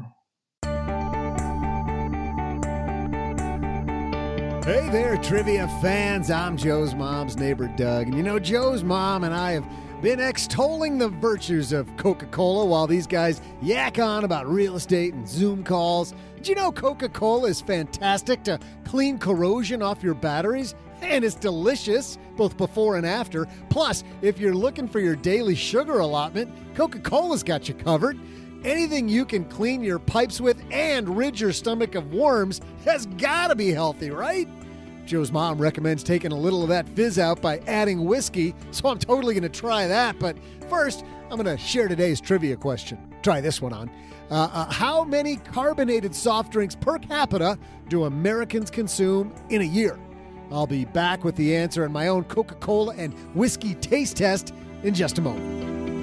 Hey there, trivia fans. I'm Joe's mom's neighbor, Doug. And you know, Joe's mom and I have been extolling the virtues of Coca-Cola while these guys yak on about real estate and Zoom calls. Did you know Coca-Cola is fantastic to clean corrosion off your batteries? And it's delicious, both before and after. Plus, if you're looking for your daily sugar allotment, Coca-Cola's got you covered. Anything you can clean your pipes with and rid your stomach of worms has got to be healthy, right? Joe's mom recommends taking a little of that fizz out by adding whiskey, so I'm totally going to try that. But first, I'm going to share today's trivia question. Try this one on. Uh, uh, how many carbonated soft drinks per capita do Americans consume in a year? I'll be back with the answer in my own Coca-Cola and whiskey taste test in just a moment.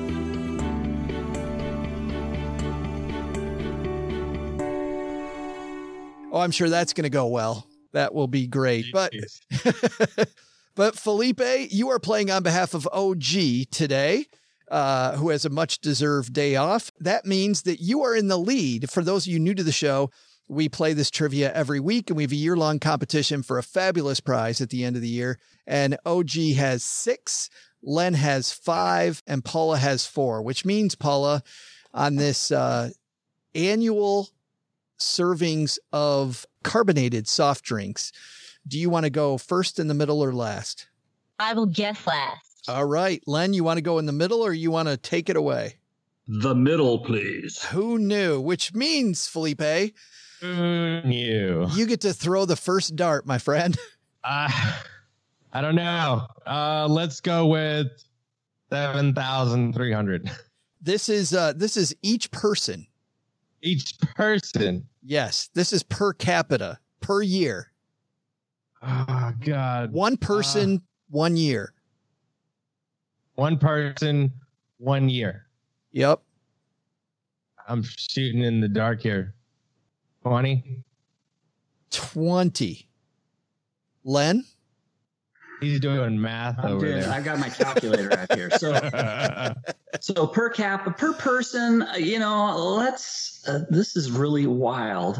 Oh, I'm sure that's going to go well. That will be great. But, but Felipe, you are playing on behalf of O G today, uh, who has a much-deserved day off. That means that you are in the lead. For those of you new to the show, we play this trivia every week, and we have a year-long competition for a fabulous prize at the end of the year. And O G has six, Len has five, and Paula has four, which means, Paula, on this uh, annual servings of carbonated soft drinks, do you want to go first, in the middle, or last? I will guess last. All right. Len, you want to go in the middle, or you want to take it away? The middle, please. Who knew? Which means, Felipe, Who knew? You get to throw the first dart, my friend. Uh, I don't know. Uh, let's go with seven thousand three hundred. This is uh, this is each person. Each person. Yes, this is per capita, per year. Oh, God. One person, uh, one year. One person, one year. Yep. I'm shooting in the dark here. twenty? twenty. Len? He's doing math I'm over doing, there. I've got my calculator out here. So, so per cap, per person, you know, let's, uh, this is really wild.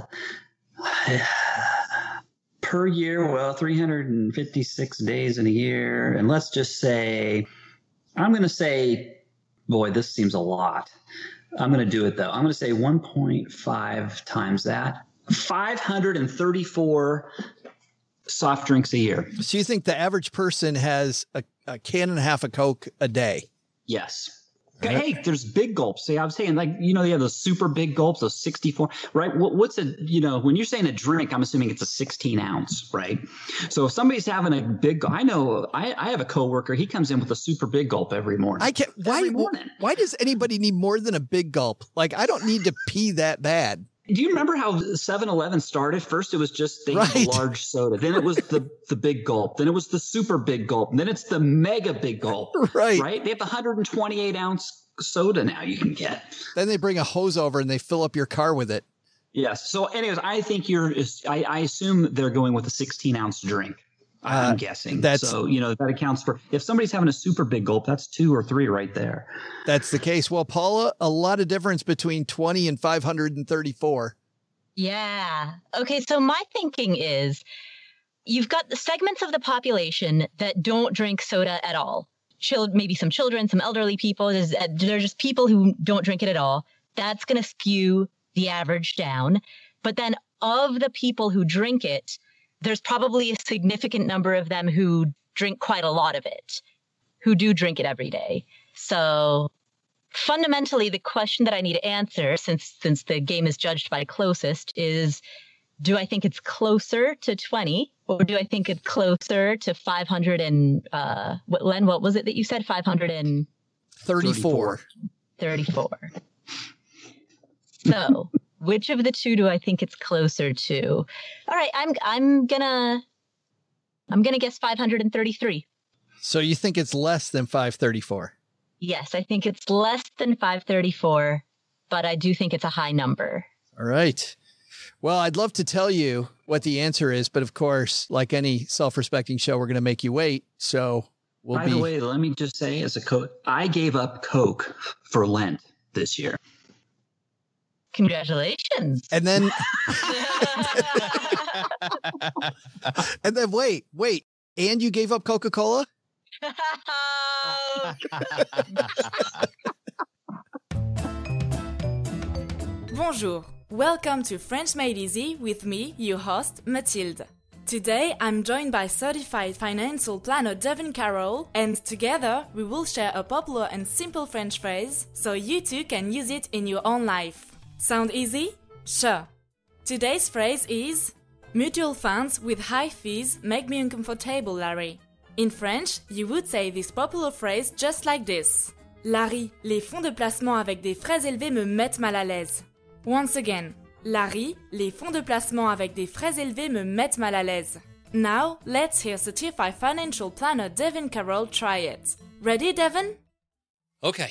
Per year, well, three hundred fifty-six days in a year. And let's just say, I'm going to say, boy, this seems a lot. I'm going to do it, though. I'm going to say one point five times that. five hundred thirty-four soft drinks a year. So you think the average person has a, a can and a half of Coke a day? Yes. Hey, there's big gulps. See, I was saying, like, you know, you have those super big gulps, those sixty-four, right? What, what's a, you know, when you're saying a drink, I'm assuming it's a sixteen ounce, right? So if somebody's having a big, I know, I, I have a coworker, he comes in with a super big gulp every morning. I can't, why, every morning. Why does anybody need more than a big gulp? Like, I don't need to pee that bad. Do you remember how seven eleven started? First, it was just they right. had a large soda. Then it was the, the big gulp. Then it was the super big gulp. And then it's the mega big gulp. Right. Right? They have the one hundred twenty-eight ounce soda now you can get. Then they bring a hose over and they fill up your car with it. Yes. So anyways, I think you're, I, I assume they're going with a sixteen ounce drink. I'm uh, guessing. That's, so, you know, that accounts for, if somebody's having a super big gulp, that's two or three right there. That's the case. Well, Paula, a lot of difference between twenty and five hundred thirty-four. Yeah. Okay. So my thinking is you've got the segments of the population that don't drink soda at all. Chil- maybe some children, some elderly people. There's, uh, there's just people who don't drink it at all. That's going to skew the average down. But then of the people who drink it, there's probably a significant number of them who drink quite a lot of it, who do drink it every day. So fundamentally, the question that I need to answer, since since the game is judged by closest, is do I think it's closer to twenty, or do I think it's closer to five hundred and, uh, what, Len, what was it that you said? five hundred and thirty-four. thirty-four. So which of the two do I think it's closer to? All right, I'm I'm gonna I'm gonna guess five hundred thirty-three. So you think it's less than five thirty-four? Yes, I think it's less than five thirty-four, but I do think it's a high number. All right. Well, I'd love to tell you what the answer is, but of course, like any self-respecting show, we're going to make you wait. So we'll By be. the way, let me just say, as a Coke, I gave up Coke for Lent this year. Congratulations. And then, and then wait, wait. And you gave up Coca-Cola? Bonjour. Welcome to French Made Easy with me, your host, Mathilde. Today, I'm joined by certified financial planner Devin Carroll, and together we will share a popular and simple French phrase so you too can use it in your own life. Sound easy? Sure. Today's phrase is mutual funds with high fees make me uncomfortable, Larry. In French, you would say this popular phrase just like this. Larry, les fonds de placement avec des frais élevés me mettent mal à l'aise. Once again, Larry, les fonds de placement avec des frais élevés me mettent mal à l'aise. Now, let's hear certified financial planner Devin Carroll try it. Ready, Devin? Okay.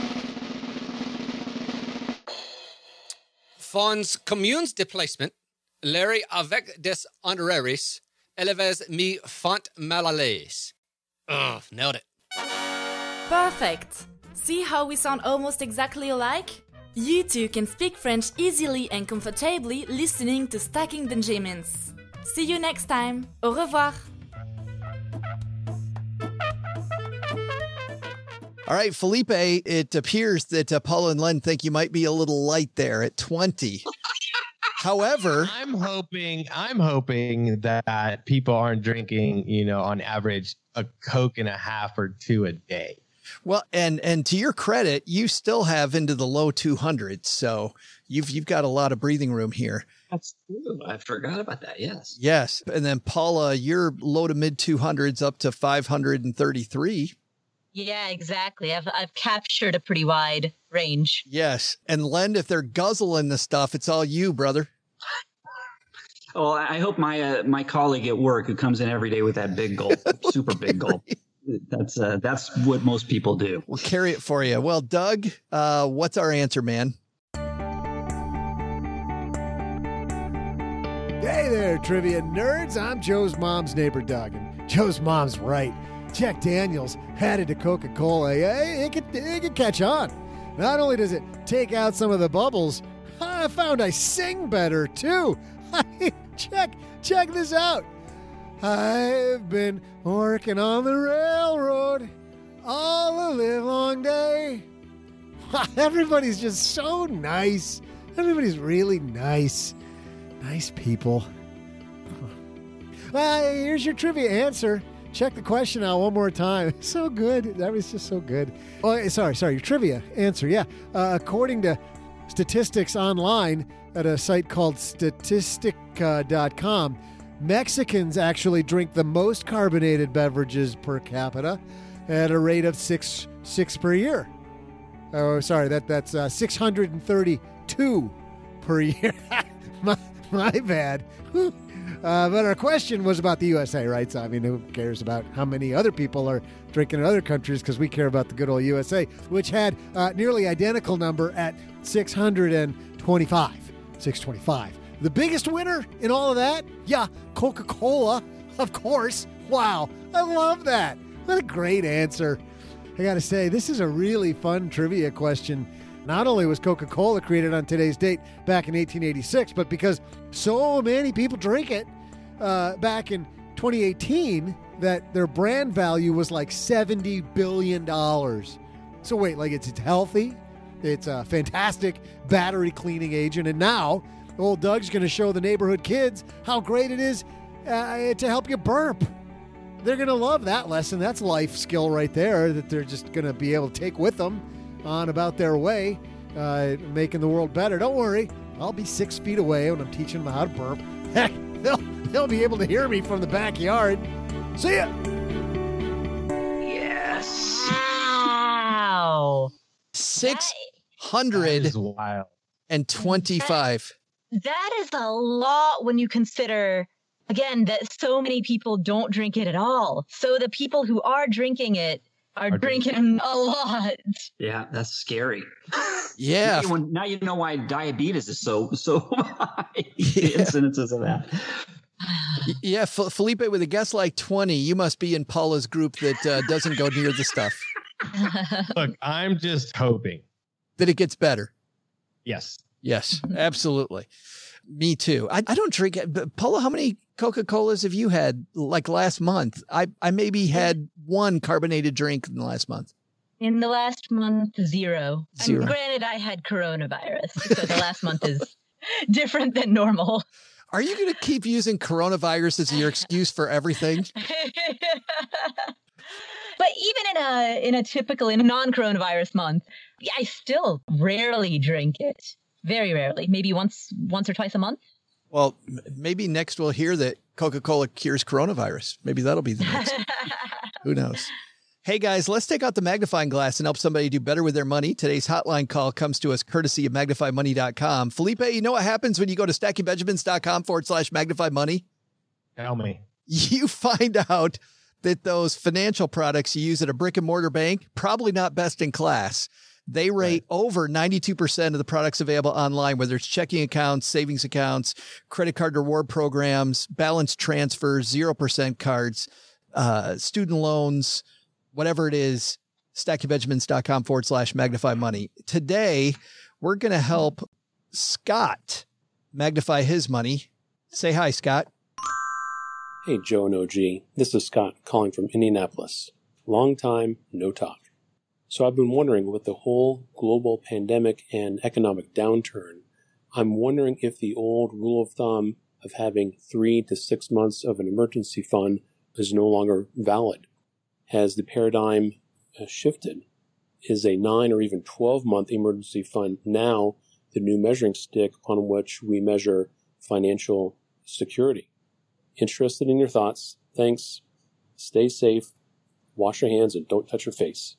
Fonds communes de placement, Larry avec des honoraires, élevés me font mal à l'aise. Ugh, nailed it. Perfect! See how we sound almost exactly alike? You too can speak French easily and comfortably listening to Stacking Benjamins. See you next time. Au revoir. All right, Felipe, it appears that uh, Paula and Len think you might be a little light there at twenty. However, I'm hoping I'm hoping that people aren't drinking, you know, on average a Coke and a half or two a day. Well, and and to your credit, you still have into the low two hundreds, so you've you've got a lot of breathing room here. That's true. I forgot about that. Yes. Yes, and then Paula, you're low to mid two hundreds up to five hundred thirty-three. Yeah, exactly. I've I've captured a pretty wide range. Yes, and Len, if they're guzzling the stuff, it's all you, brother. Well, I hope my uh, my colleague at work who comes in every day with that big gulp, super big gulp. That's uh, that's what most people do. We'll carry it for you. Well, Doug, uh, what's our answer, man? Hey there, trivia nerds. I'm Joe's mom's neighbor, Doug. And Joe's mom's right. Jack Daniels added to Coca-Cola. It could, it could catch on. Not only does it take out some of the bubbles, I found I sing better, too. check, check this out. I've been working on the railroad all the live long day. Everybody's just so nice. Everybody's really nice. Nice people. Well, here's your trivia answer. Check the question out one more time. So good. That was just so good. Oh, sorry, sorry. Your trivia answer. Yeah. Uh, according to statistics online at a site called statistic dot com, Mexicans actually drink the most carbonated beverages per capita at a rate of six six per year. Oh, sorry, that that's uh, six hundred thirty-two per year. my, my bad. uh, but our question was about the U S A, right? So, I mean, who cares about how many other people are drinking in other countries, because we care about the good old U S A, which had uh, nearly identical number at six hundred twenty-five. six twenty-five. The biggest winner in all of that? Yeah, Coca-Cola, of course. Wow, I love that. What a great answer. I got to say, this is a really fun trivia question. Not only was Coca-Cola created on today's date back in eighteen eighty-six, but because so many people drink it uh, back in twenty eighteen that their brand value was like seventy billion dollars. So wait, like it's, it's healthy, it's a fantastic battery cleaning agent, and now Old Doug's going to show the neighborhood kids how great it is uh, to help you burp. They're going to love that lesson. That's life skill right there that they're just going to be able to take with them on about their way, uh, making the world better. Don't worry. I'll be six feet away when I'm teaching them how to burp. Heck, they'll, they'll be able to hear me from the backyard. See ya. Yes. Wow. six hundred twenty-five. That, that is a lot when you consider, again, that so many people don't drink it at all. So the people who are drinking it are, are drinking, drinking a lot. Yeah, that's scary. Yeah. Now you, now you know why diabetes is so so high. The incidences of that. Yeah, F- Felipe, with a guess like twenty, you must be in Paula's group that uh, doesn't go near the stuff. Look, I'm just hoping that it gets better. Yes. Yes, absolutely. Me too. I, I don't drink it. But Paula, how many Coca-Colas have you had like last month? I, I maybe had one carbonated drink in the last month. In the last month, zero. Zero. And granted, I had coronavirus, so the last month is different than normal. Are you going to keep using coronavirus as your excuse for everything? But even in a in a typical, in a non-coronavirus month, I still rarely drink it. Very rarely. Maybe once once or twice a month. Well, m- maybe next we'll hear that Coca-Cola cures coronavirus. Maybe that'll be the next. Who knows? Hey, guys, let's take out the magnifying glass and help somebody do better with their money. Today's hotline call comes to us courtesy of magnify money dot com. Felipe, you know what happens when you go to stackingbenjamins.com forward slash magnify money? Tell me. You find out that those financial products you use at a brick and mortar bank, probably not best in class. They rate right. over ninety-two percent of the products available online, whether it's checking accounts, savings accounts, credit card reward programs, balance transfers, zero percent cards, uh, student loans, whatever it is, stackingbenjamins.com forward slash magnify money. Today, we're going to help Scott magnify his money. Say hi, Scott. Hey, Joe and O G. This is Scott calling from Indianapolis. Long time, no talk. So I've been wondering, with the whole global pandemic and economic downturn, I'm wondering if the old rule of thumb of having three to six months of an emergency fund is no longer valid. Has the paradigm uh, shifted? Is a nine or even twelve month emergency fund now the new measuring stick on which we measure financial security? Interested in your thoughts. Thanks. Stay safe. Wash your hands and don't touch your face.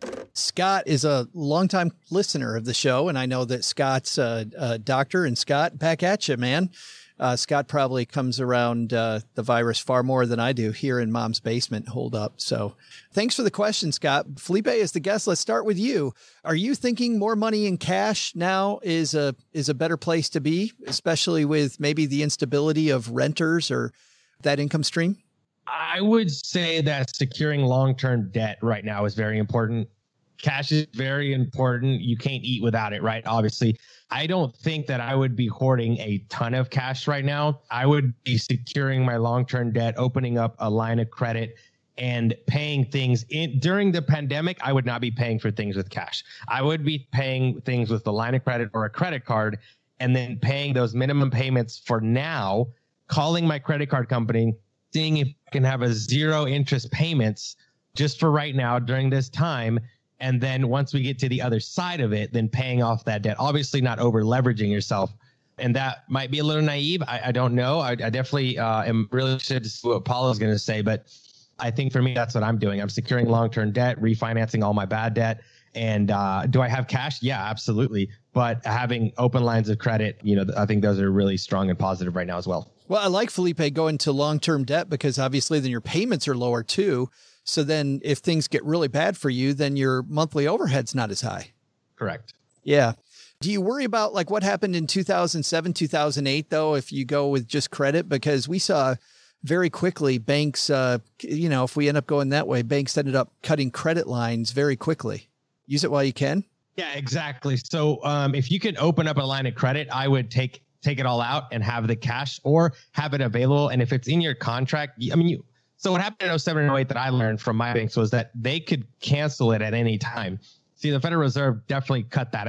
Scott is a longtime listener of the show, and I know that Scott's a, a doctor. And Scott, back at you, man. Uh, Scott probably comes around uh, the virus far more than I do here in Mom's basement. Hold up. So thanks for the question, Scott. Felipe is the guest. Let's start with you. Are you thinking more money in cash now is a is a better place to be, especially with maybe the instability of renters or that income stream? I would say that securing long-term debt right now is very important. Cash is very important. You can't eat without it, right? Obviously, I don't think that I would be hoarding a ton of cash right now. I would be securing my long-term debt, opening up a line of credit, and paying things in during the pandemic. I would not be paying for things with cash. I would be paying things with the line of credit or a credit card, and then paying those minimum payments for now, calling my credit card company, seeing if I can have a zero interest payments just for right now during this time. And then once we get to the other side of it, then paying off that debt, obviously not over leveraging yourself. And that might be a little naive. I, I don't know. I, I definitely uh, am really interested to see what Paula is going to say. But I think for me, that's what I'm doing. I'm securing long-term debt, refinancing all my bad debt. And uh, do I have cash? Yeah, absolutely. But having open lines of credit, you know, I think those are really strong and positive right now as well. Well, I like Felipe going to long-term debt because obviously then your payments are lower too. So then if things get really bad for you, then your monthly overhead's not as high. Correct. Yeah. Do you worry about like what happened in two thousand seven, two thousand eight, though, if you go with just credit? Because we saw very quickly banks, uh, you know, if we end up going that way, banks ended up cutting credit lines very quickly. Use it while you can. Yeah, exactly. So um, if you could open up a line of credit, I would take take it all out and have the cash or have it available. And if it's in your contract, I mean, you. So what happened in oh seven and oh eight that I learned from my banks was that they could cancel it at any time. See, the Federal Reserve definitely cut that out.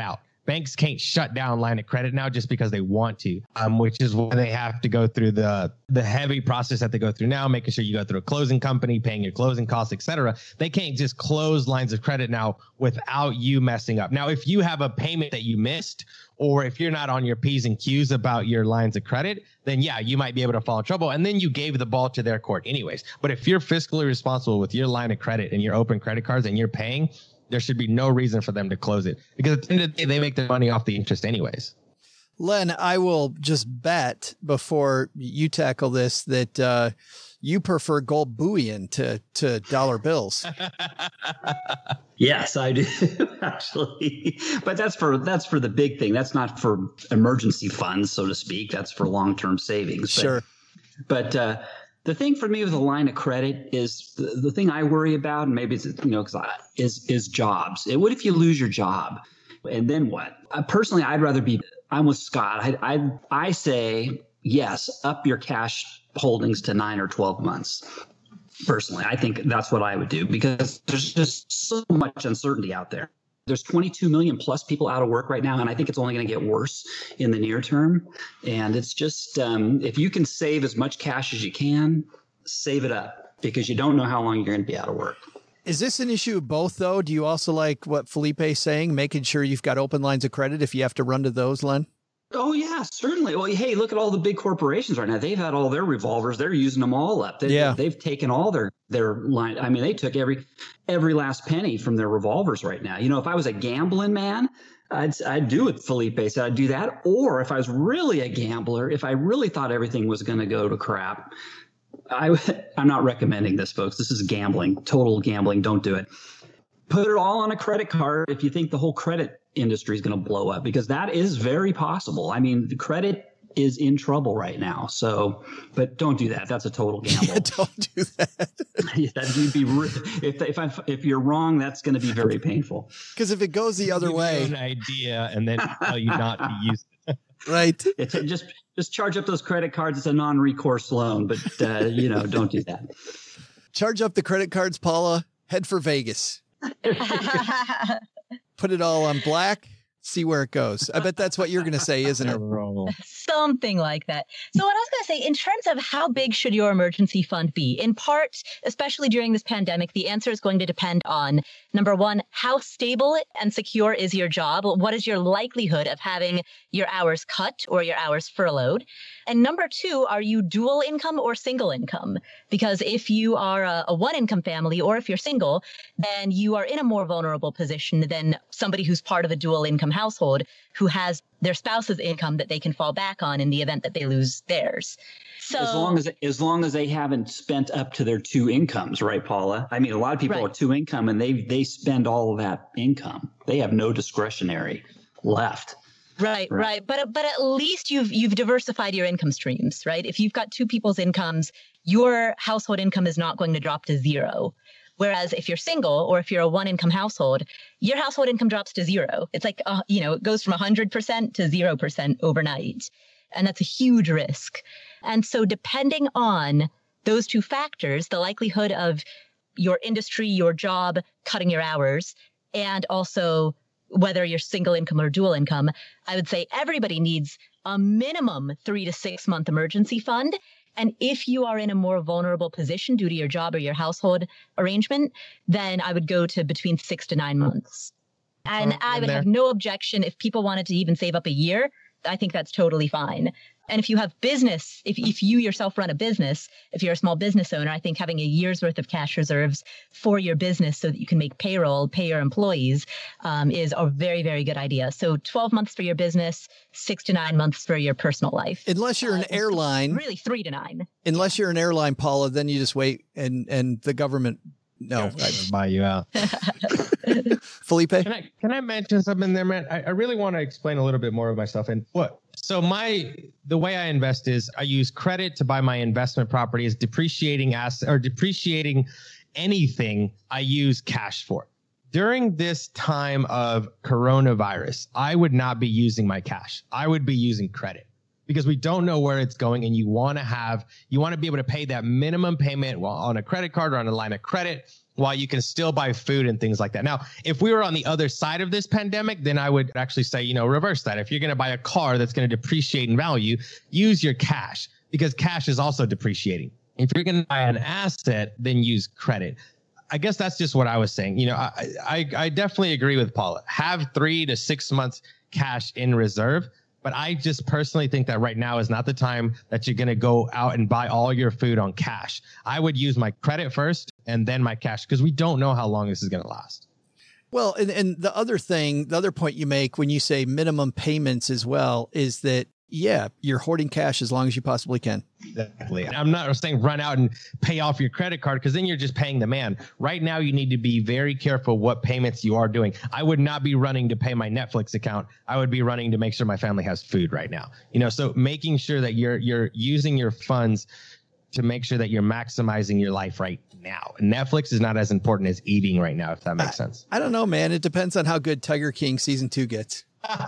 banks can't shut down line of credit now just because they want to, um, which is why they have to go through the the heavy process that they go through now, making sure you go through a closing company, paying your closing costs, et cetera. They can't just close lines of credit now without you messing up. Now, if you have a payment that you missed, or if you're not on your P's and Q's about your lines of credit, then yeah, you might be able to fall in trouble. And then you gave the ball to their court anyways. But if you're fiscally responsible with your line of credit and your open credit cards and you're paying, there should be no reason for them to close it, because at the end of the day, they make their money off the interest anyways. Len, I will just bet before you tackle this that uh, you prefer gold bullion to, to dollar bills. Yes, I do actually, but that's for that's for the big thing. That's not for emergency funds, so to speak. That's for long-term savings. Sure. But, but uh, the thing for me with a line of credit is the, the thing I worry about, and maybe it's, you know, because is is jobs. What if you lose your job, and then what? Uh, personally, I'd rather be. I'm with Scott. I, I I say yes, up your cash holdings to nine or twelve months. Personally, I think that's what I would do, because there's just so much uncertainty out there. There's twenty-two million plus people out of work right now, and I think it's only going to get worse in the near term. And it's just, um, if you can save as much cash as you can, save it up, because you don't know how long you're going to be out of work. Is this an issue of both, though? Do you also like what Felipe's saying, making sure you've got open lines of credit if you have to run to those, Len? Oh, yeah, certainly. Well, hey, look at all the big corporations right now. They've had all their revolvers. They're using them all up. They, yeah. They've taken all their, their line. I mean, they took every every last penny from their revolvers right now. You know, if I was a gambling man, I'd, I'd do what Felipe said. I'd do that. Or if I was really a gambler, if I really thought everything was going to go to crap, I, I'm not recommending this, folks. This is gambling, total gambling. Don't do it. Put it all on a credit card if you think the whole credit industry is going to blow up, because that is very possible. I mean, the credit is in trouble right now. So, but don't do that. That's a total gamble. Yeah, don't do that. that you'd be if if I, if you're wrong, that's going to be very painful. Because if it goes the other way, an idea and then tell you not to use it. Right. It's a, just just charge up those credit cards. It's a non-recourse loan, but uh, you know, don't do that. Charge up the credit cards, Paula. Head for Vegas. Put it all on black. See where it goes. I bet that's what you're going to say, isn't it? Something like that. So what I was going to say, in terms of how big should your emergency fund be? In part, especially during this pandemic, the answer is going to depend on, number one, how stable and secure is your job? What is your likelihood of having your hours cut or your hours furloughed? And number two, are you dual income or single income? Because if you are a, a one income family, or if you're single, then you are in a more vulnerable position than somebody who's part of a dual income household who has their spouse's income that they can fall back on in the event that they lose theirs. So as long as as long as they haven't spent up to their two incomes, right, Paula? I mean, a lot of people right. are two income and they they spend all of that income. They have no discretionary left. Right, right, right. But but at least you've you've diversified your income streams, right? If you've got two people's incomes, your household income is not going to drop to zero. Whereas if you're single, or if you're a one income household, your household income drops to zero. It's like, uh, you know, it goes from one hundred percent to zero percent overnight. And that's a huge risk. And so depending on those two factors, the likelihood of your industry, your job, cutting your hours, and also whether you're single income or dual income, I would say everybody needs a minimum three to six month emergency fund. And if you are in a more vulnerable position due to your job or your household arrangement, then I would go to between six to nine months. And oh, I would there. have no objection if people wanted to even save up a year. I think that's totally fine. And if you have business, if, if you yourself run a business, if you're a small business owner, I think having a year's worth of cash reserves for your business so that you can make payroll, pay your employees, um, is a very, very good idea. So twelve months for your business, six to nine months for your personal life. Unless you're an uh, airline. Really, three to nine. Unless you're an airline, Paula, then you just wait and, and the government, no. I buy you out. Felipe? Can I, can I mention something there, man? I, I really want to explain a little bit more of myself. And what? So my the way I invest is I use credit to buy my investment properties, depreciating asset or depreciating anything I use cash for. During this time of coronavirus, I would not be using my cash. I would be using credit because we don't know where it's going. And you want to have you want to be able to pay that minimum payment on a credit card or on a line of credit while you can still buy food and things like that. Now, if we were on the other side of this pandemic, then I would actually say, you know, reverse that. If you're going to buy a car that's going to depreciate in value, use your cash, because cash is also depreciating. If you're going to buy an asset, then use credit. I guess that's just what I was saying. You know, I, I, I definitely agree with Paula. Have three to six months cash in reserve. But I just personally think that right now is not the time that you're going to go out and buy all your food on cash. I would use my credit first and then my cash, because we don't know how long this is going to last. Well, and, and the other thing, the other point you make when you say minimum payments as well is that, yeah, you're hoarding cash as long as you possibly can. Exactly. I'm not saying run out and pay off your credit card, because then you're just paying the man. Right now, you need to be very careful what payments you are doing. I would not be running to pay my Netflix account. I would be running to make sure my family has food right now. You know, so making sure that you're you're using your funds to make sure that you're maximizing your life right now. Netflix is not as important as eating right now, if that makes I, sense. I don't know, man. It depends on how good Tiger King season two gets.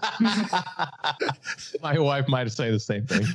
My wife might say the same thing.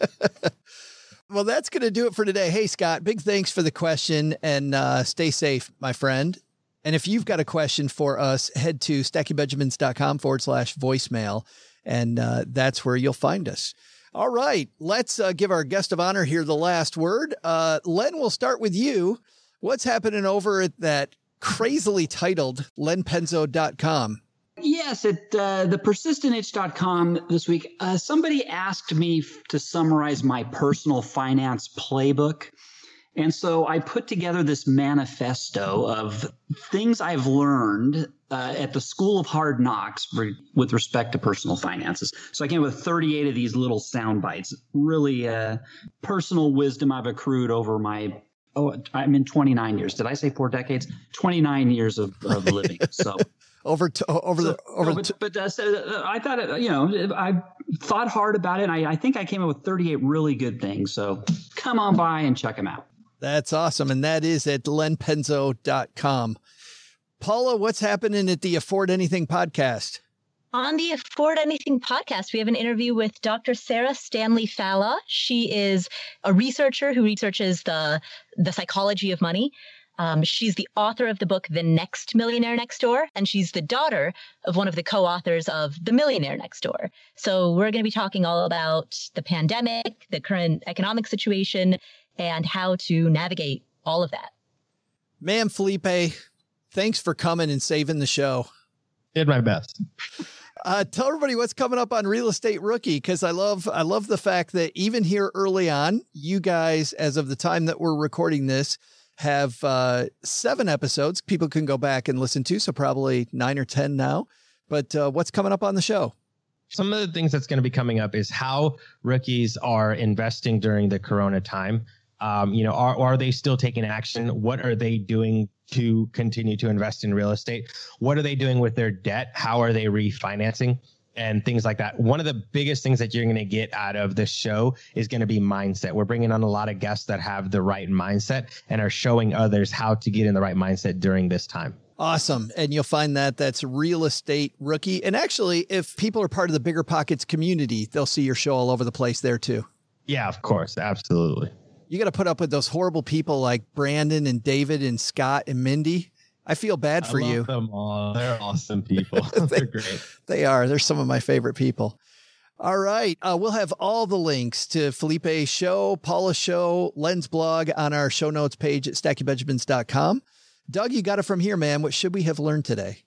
Well, that's going to do it for today. Hey, Scott, big thanks for the question, and uh, stay safe, my friend. And if you've got a question for us, head to stackingbenjamins.com forward slash voicemail, and uh, that's where you'll find us. All right, let's uh, give our guest of honor here the last word. Uh, Len, we'll start with you. What's happening over at that crazily titled len penzo dot com? Yes, at uh, the persistent itch dot com this week, uh, somebody asked me f- to summarize my personal finance playbook. And so I put together this manifesto of things I've learned uh, at the School of Hard Knocks for, with respect to personal finances. So I came with thirty-eight of these little sound bites, really uh, personal wisdom I've accrued over my, oh, I'm in twenty-nine years. Did I say four decades? twenty-nine years of, of living. So. Over to, over so, the over. No, but but uh, so, uh, I thought uh, you know I thought hard about it. And I, I think I came up with thirty-eight really good things. So come on by and check them out. That's awesome, and that is at len penzo dot com. Paula, what's happening at the Afford Anything podcast? On the Afford Anything podcast, we have an interview with Doctor Sarah Stanley Falla. She is a researcher who researches the the psychology of money. Um, she's the author of the book, The Next Millionaire Next Door, and she's the daughter of one of the co-authors of The Millionaire Next Door. So we're going to be talking all about the pandemic, the current economic situation, and how to navigate all of that. Man, Felipe, thanks for coming and saving the show. Did my best. Uh, tell everybody what's coming up on Real Estate Rookie, because I love I love the fact that even here early on, you guys, as of the time that we're recording this, have uh, seven episodes people can go back and listen to. So probably nine or ten now. But uh, what's coming up on the show? Some of the things that's going to be coming up is how rookies are investing during the Corona time. Um, you know, are, are they still taking action? What are they doing to continue to invest in real estate? What are they doing with their debt? How are they refinancing? And things like that. One of the biggest things that you're going to get out of this show is going to be mindset. We're bringing on a lot of guests that have the right mindset and are showing others how to get in the right mindset during this time. Awesome. And you'll find that that's Real Estate Rookie. And actually, if people are part of the Bigger Pockets community, they'll see your show all over the place there too. Yeah, of course. Absolutely. You got to put up with those horrible people like Brandon and David and Scott and Mindy. I feel bad for I love you. Them all. They're awesome people. They're great. They are. They're some of my favorite people. All right. Uh, we'll have all the links to Felipe's show, Paula's show, Len's blog on our show notes page at stacking benjamins dot com. Doug, you got it from here, man. What should we have learned today?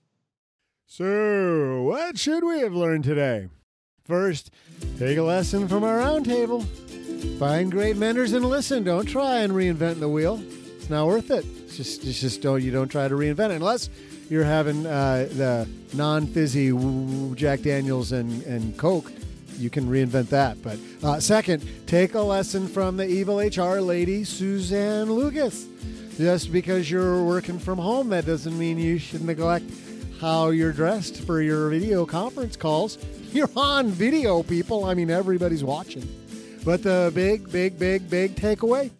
So, what should we have learned today? First, take a lesson from our roundtable. Find great mentors and listen. Don't try and reinvent the wheel. It's not worth it. It's just, it's just don't you don't try to reinvent it unless you're having uh, the non-fizzy Jack Daniels and, and Coke. You can reinvent that. But uh, second, take a lesson from the evil H R lady, Suzanne Lucas. Just because you're working from home, that doesn't mean you should neglect how you're dressed for your video conference calls. You're on video, people. I mean, everybody's watching. But the big, big, big, big takeaway.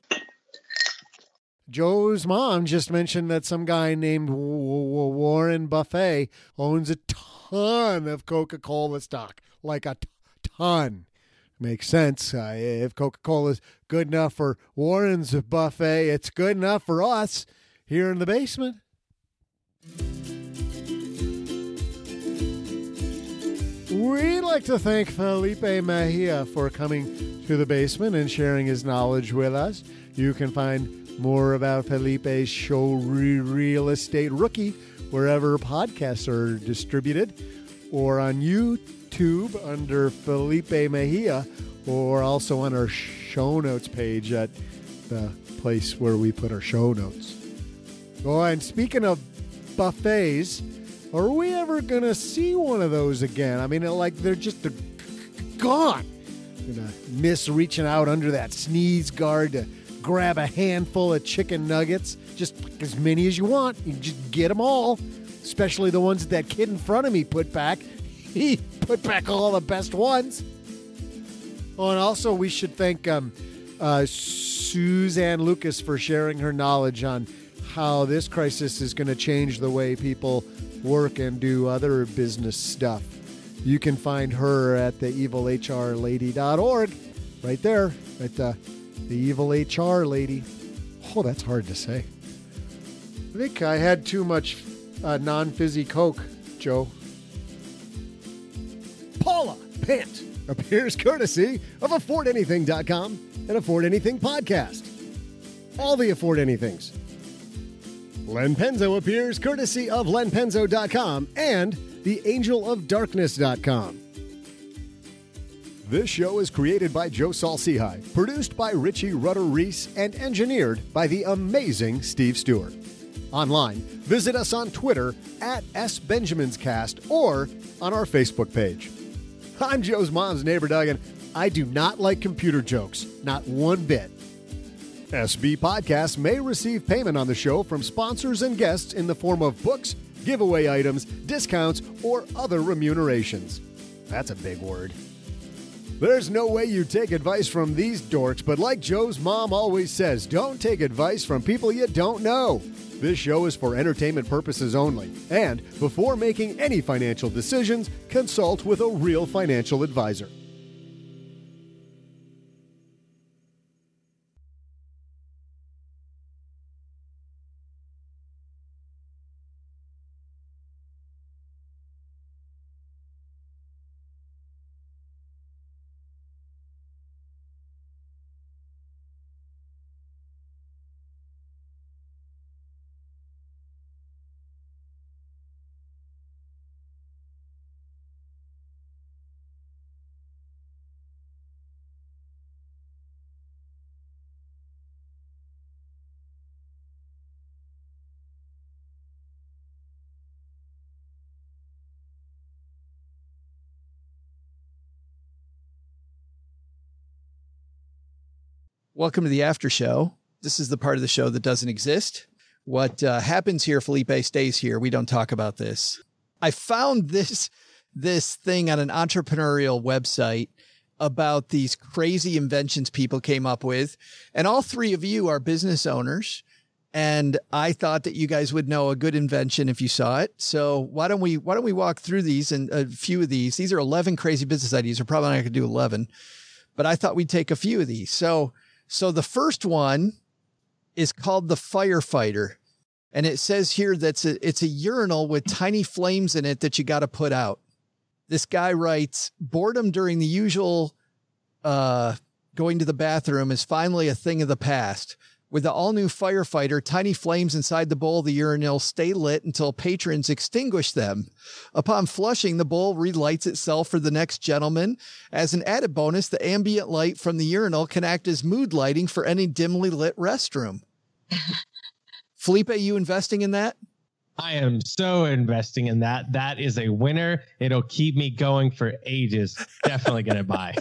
Joe's mom just mentioned that some guy named Warren Buffett owns a ton of Coca-Cola stock, like a ton. Makes sense. Uh, if Coca-Cola is good enough for Warren's Buffet, it's good enough for us. here in the basement. We'd like to thank Felipe Mejia for coming to the basement and sharing his knowledge with us. You can find more about Felipe's show, Real Estate Rookie, wherever podcasts are distributed, or on YouTube under Felipe Mejia, or also on our show notes page at the place where we put our show notes. Oh, and speaking of buffets, are we ever going to see one of those again? I mean, like, they're just they're gone. You're going to miss reaching out under that sneeze guard to grab a handful of chicken nuggets. Just as many as you want. You can just get them all, especially the ones that kid in front of me put back. He put back all the best ones. Oh, and also we should thank um, uh, Suzanne Lucas for sharing her knowledge on how this crisis is going to change the way people work and do other business stuff. You can find her at the evil h r lady dot org, right there, at the, the Evil H R Lady. Oh, that's hard to say. I think I had too much uh, non-fizzy Coke, Joe. Paula Pant appears courtesy of afford anything dot com and Afford Anything Podcast. All the Afford Anythings. Len Penzo appears courtesy of len penzo dot com and the angel of darkness dot com. This show is created by Joe Saul-Sehy, produced by Richie Rutter-Reese, and engineered by the amazing Steve Stewart. Online, visit us on Twitter at S Benjamins Cast or on our Facebook page. I'm Joe's mom's neighbor, Doug, and I do not like computer jokes, not one bit. S B Podcasts may receive payment on the show from sponsors and guests in the form of books, giveaway items, discounts, or other remunerations. That's a big word. There's no way you take advice from these dorks, but like Joe's mom always says, don't take advice from people you don't know. This show is for entertainment purposes only, and before making any financial decisions, consult with a real financial advisor. Welcome to the after show. This is the part of the show that doesn't exist. What uh, happens here, Felipe, stays here. We don't talk about this. I found this, this thing on an entrepreneurial website about these crazy inventions people came up with. And all three of you are business owners. And I thought that you guys would know a good invention if you saw it. So why don't we, why don't we walk through these and a few of these? These are eleven crazy business ideas. We're probably not going to do eleven, but I thought we'd take a few of these. So So the first one is called the firefighter. And it says here that's a, it's a urinal with tiny flames in it that you got to put out. This guy writes, boredom during the usual uh, going to the bathroom is finally a thing of the past. With the all-new firefighter, tiny flames inside the bowl of the urinal stay lit until patrons extinguish them. Upon flushing, the bowl relights itself for the next gentleman. As an added bonus, the ambient light from the urinal can act as mood lighting for any dimly lit restroom. Felipe, you investing in that? I am so investing in that. That is a winner. It'll keep me going for ages. Definitely going to buy.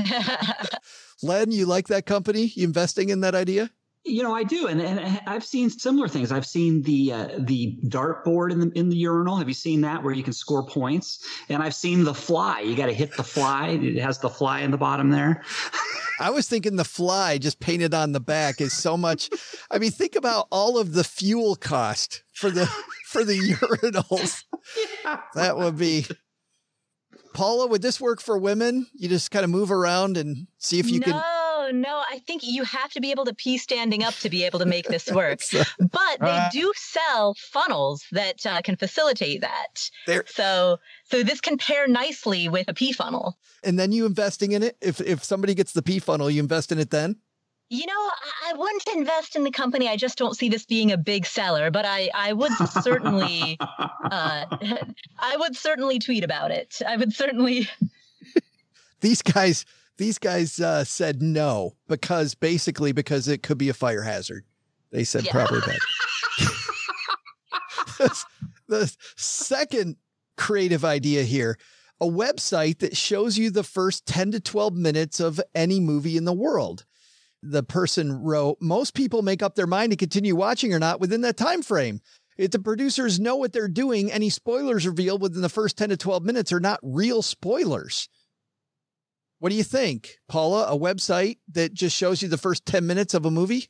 Len, you like that company? You investing in that idea? You know, I do, and, and I've seen similar things. I've seen the uh, the dartboard in the in the urinal. Have you seen that, where you can score points? And I've seen the fly. You got to hit the fly. It has the fly in the bottom there. I was thinking the fly just painted on the back is so much. I mean, think about all of the fuel cost for the for the urinals. Yeah. That would be. Paula, would this work for women? You just kind of move around and see if you no, can. No, no, I think you have to be able to pee standing up to be able to make this work. But they Uh, do sell funnels that uh, can facilitate that. There- So so this can pair nicely with a pee funnel. And then you investing in it? If if somebody gets the P funnel, you invest in it then? You know, I, I wouldn't invest in the company. I just don't see this being a big seller, but I, I would certainly, uh, I would certainly tweet about it. I would certainly. These guys, these guys uh, said no because basically because it could be a fire hazard. They said Yeah. probably bad. the, the second creative idea here, a website that shows you the first ten to twelve minutes of any movie in the world. The person wrote, most people make up their mind to continue watching or not within that time frame. If the producers know what they're doing, any spoilers revealed within the first ten to twelve minutes are not real spoilers. What do you think, Paula? A website that just shows you the first ten minutes of a movie?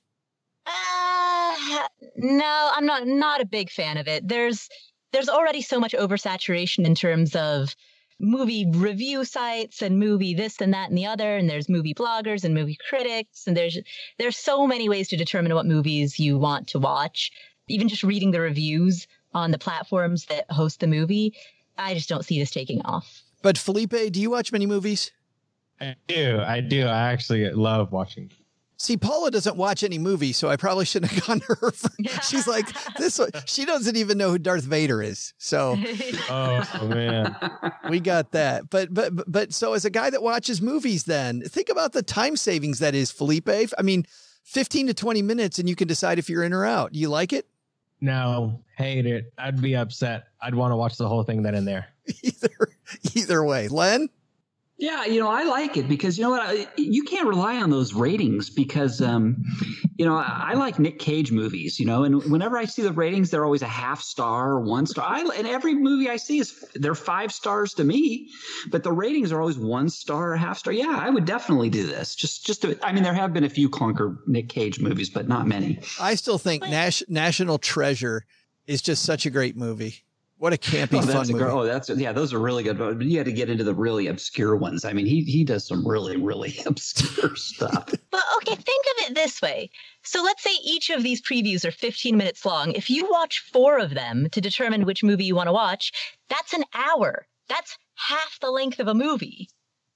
Uh, no, I'm not not a big fan of it. There's there's already so much oversaturation in terms of movie review sites and movie this and that and the other, and there's movie bloggers and movie critics, and there's there's so many ways to determine what movies you want to watch. Even just reading the reviews on the platforms that host the movie, I just don't see this taking off. But Felipe, do you watch many movies? I do. I do. I actually love watching. See, Paula doesn't watch any movies, so I probably shouldn't have gone to her. For, she's like, this one, she doesn't even know who Darth Vader is. So, Oh, man. we got that. But, but, but, but so as a guy that watches movies, then think about the time savings that is, Felipe. I mean, fifteen to twenty minutes and you can decide if you're in or out. Do you like it? No, hate it. I'd be upset. I'd want to watch the whole thing then and there. Either, either way. Len? Yeah, you know, I like it because, you know what, I, you can't rely on those ratings because, um, you know, I, I like Nick Cage movies, you know, and whenever I see the ratings, they're always a half star or one star. I, and every movie I see is, they're five stars to me, but the ratings are always one star or half star. Yeah, I would definitely do this. Just, just to, I mean, there have been a few clunker Nick Cage movies, but not many. I still think Nash, National Treasure is just such a great movie. What a campy, Oh, fun that's a movie. gr- oh, that's yeah, those are really good. But you had to get into the really obscure ones. I mean, he he does some really really obscure stuff. But okay, think of it this way. So let's say each of these previews are fifteen minutes long. If you watch four of them to determine which movie you want to watch, that's an hour. That's half the length of a movie.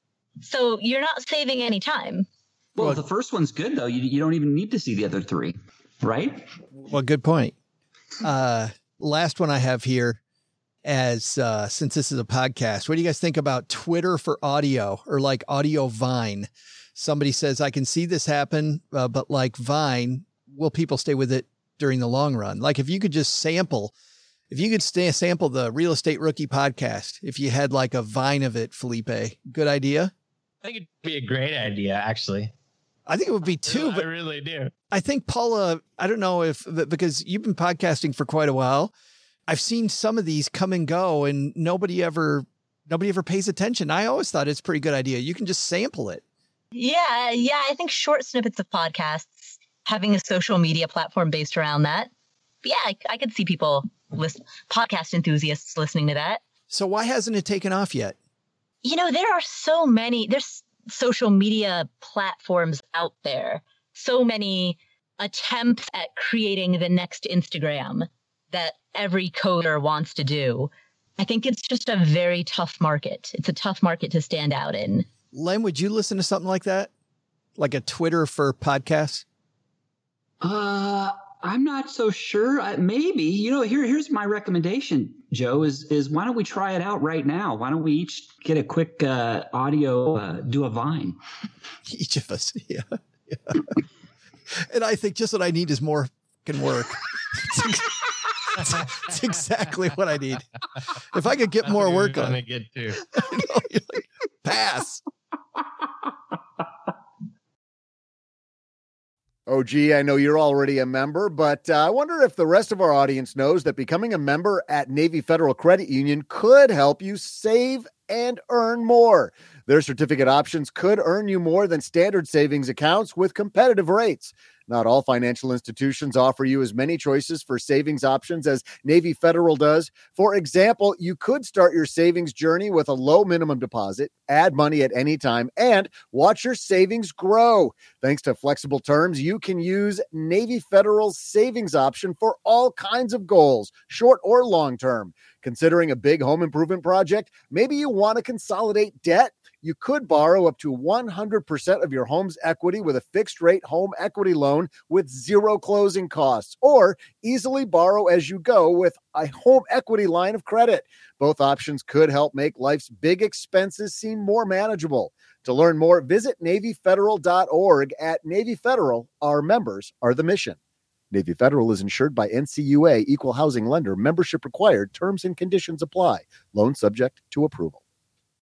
So you're not saving any time. Well, the first one's good though. You you don't even need to see the other three, right? Well, good point. Uh, last one I have here. As uh, since this is a podcast, what do you guys think about Twitter for audio or like audio Vine? Somebody says, I can see this happen, uh, but like Vine, will people stay with it during the long run? Like if you could just sample, if you could stay sample the Real Estate Rookie podcast, if you had like a Vine of it, Felipe, good idea. I think it'd be a great idea, actually. I think it would be too, I but really do. I think Paula, I don't know if, because you've been podcasting for quite a while. I've seen some of these come and go and nobody ever, nobody ever pays attention. I always thought it's a pretty good idea. You can just sample it. Yeah, yeah. I think short snippets of podcasts, having a social media platform based around that. But yeah, I, I could see people, listen, podcast enthusiasts listening to that. So why hasn't it taken off yet? You know, there are so many, there's social media platforms out there. So many attempts at creating the next Instagram that every coder wants to do. I think it's just a very tough market. It's a tough market to stand out in. Len, would you listen to something like that? Like a Twitter for podcasts? Uh, I'm not so sure. Uh, maybe, you know, here here's my recommendation, Joe, is is why don't we try it out right now? Why don't we each get a quick uh, audio, uh, do a Vine? Each of us, yeah. yeah. And I think just what I need is more fucking work. That's exactly what I need. If I could get more work on it. Get to. I know, you're like, pass. Oh, gee, I know you're already a member, but uh, I wonder if the rest of our audience knows that becoming a member at Navy Federal Credit Union could help you save and earn more. Their certificate options could earn you more than standard savings accounts with competitive rates. Not all financial institutions offer you as many choices for savings options as Navy Federal does. For example, you could start your savings journey with a low minimum deposit, add money at any time, and watch your savings grow. Thanks to flexible terms, you can use Navy Federal's savings option for all kinds of goals, short or long term. Considering a big home improvement project, maybe you want to consolidate debt. You could borrow up to one hundred percent of your home's equity with a fixed-rate home equity loan with zero closing costs, or easily borrow as you go with a home equity line of credit. Both options could help make life's big expenses seem more manageable. To learn more, visit Navy Federal dot org. At Navy Federal, our members are the mission. Navy Federal is insured by N C U A, Equal Housing Lender. Membership required. Terms and conditions apply. Loan subject to approval.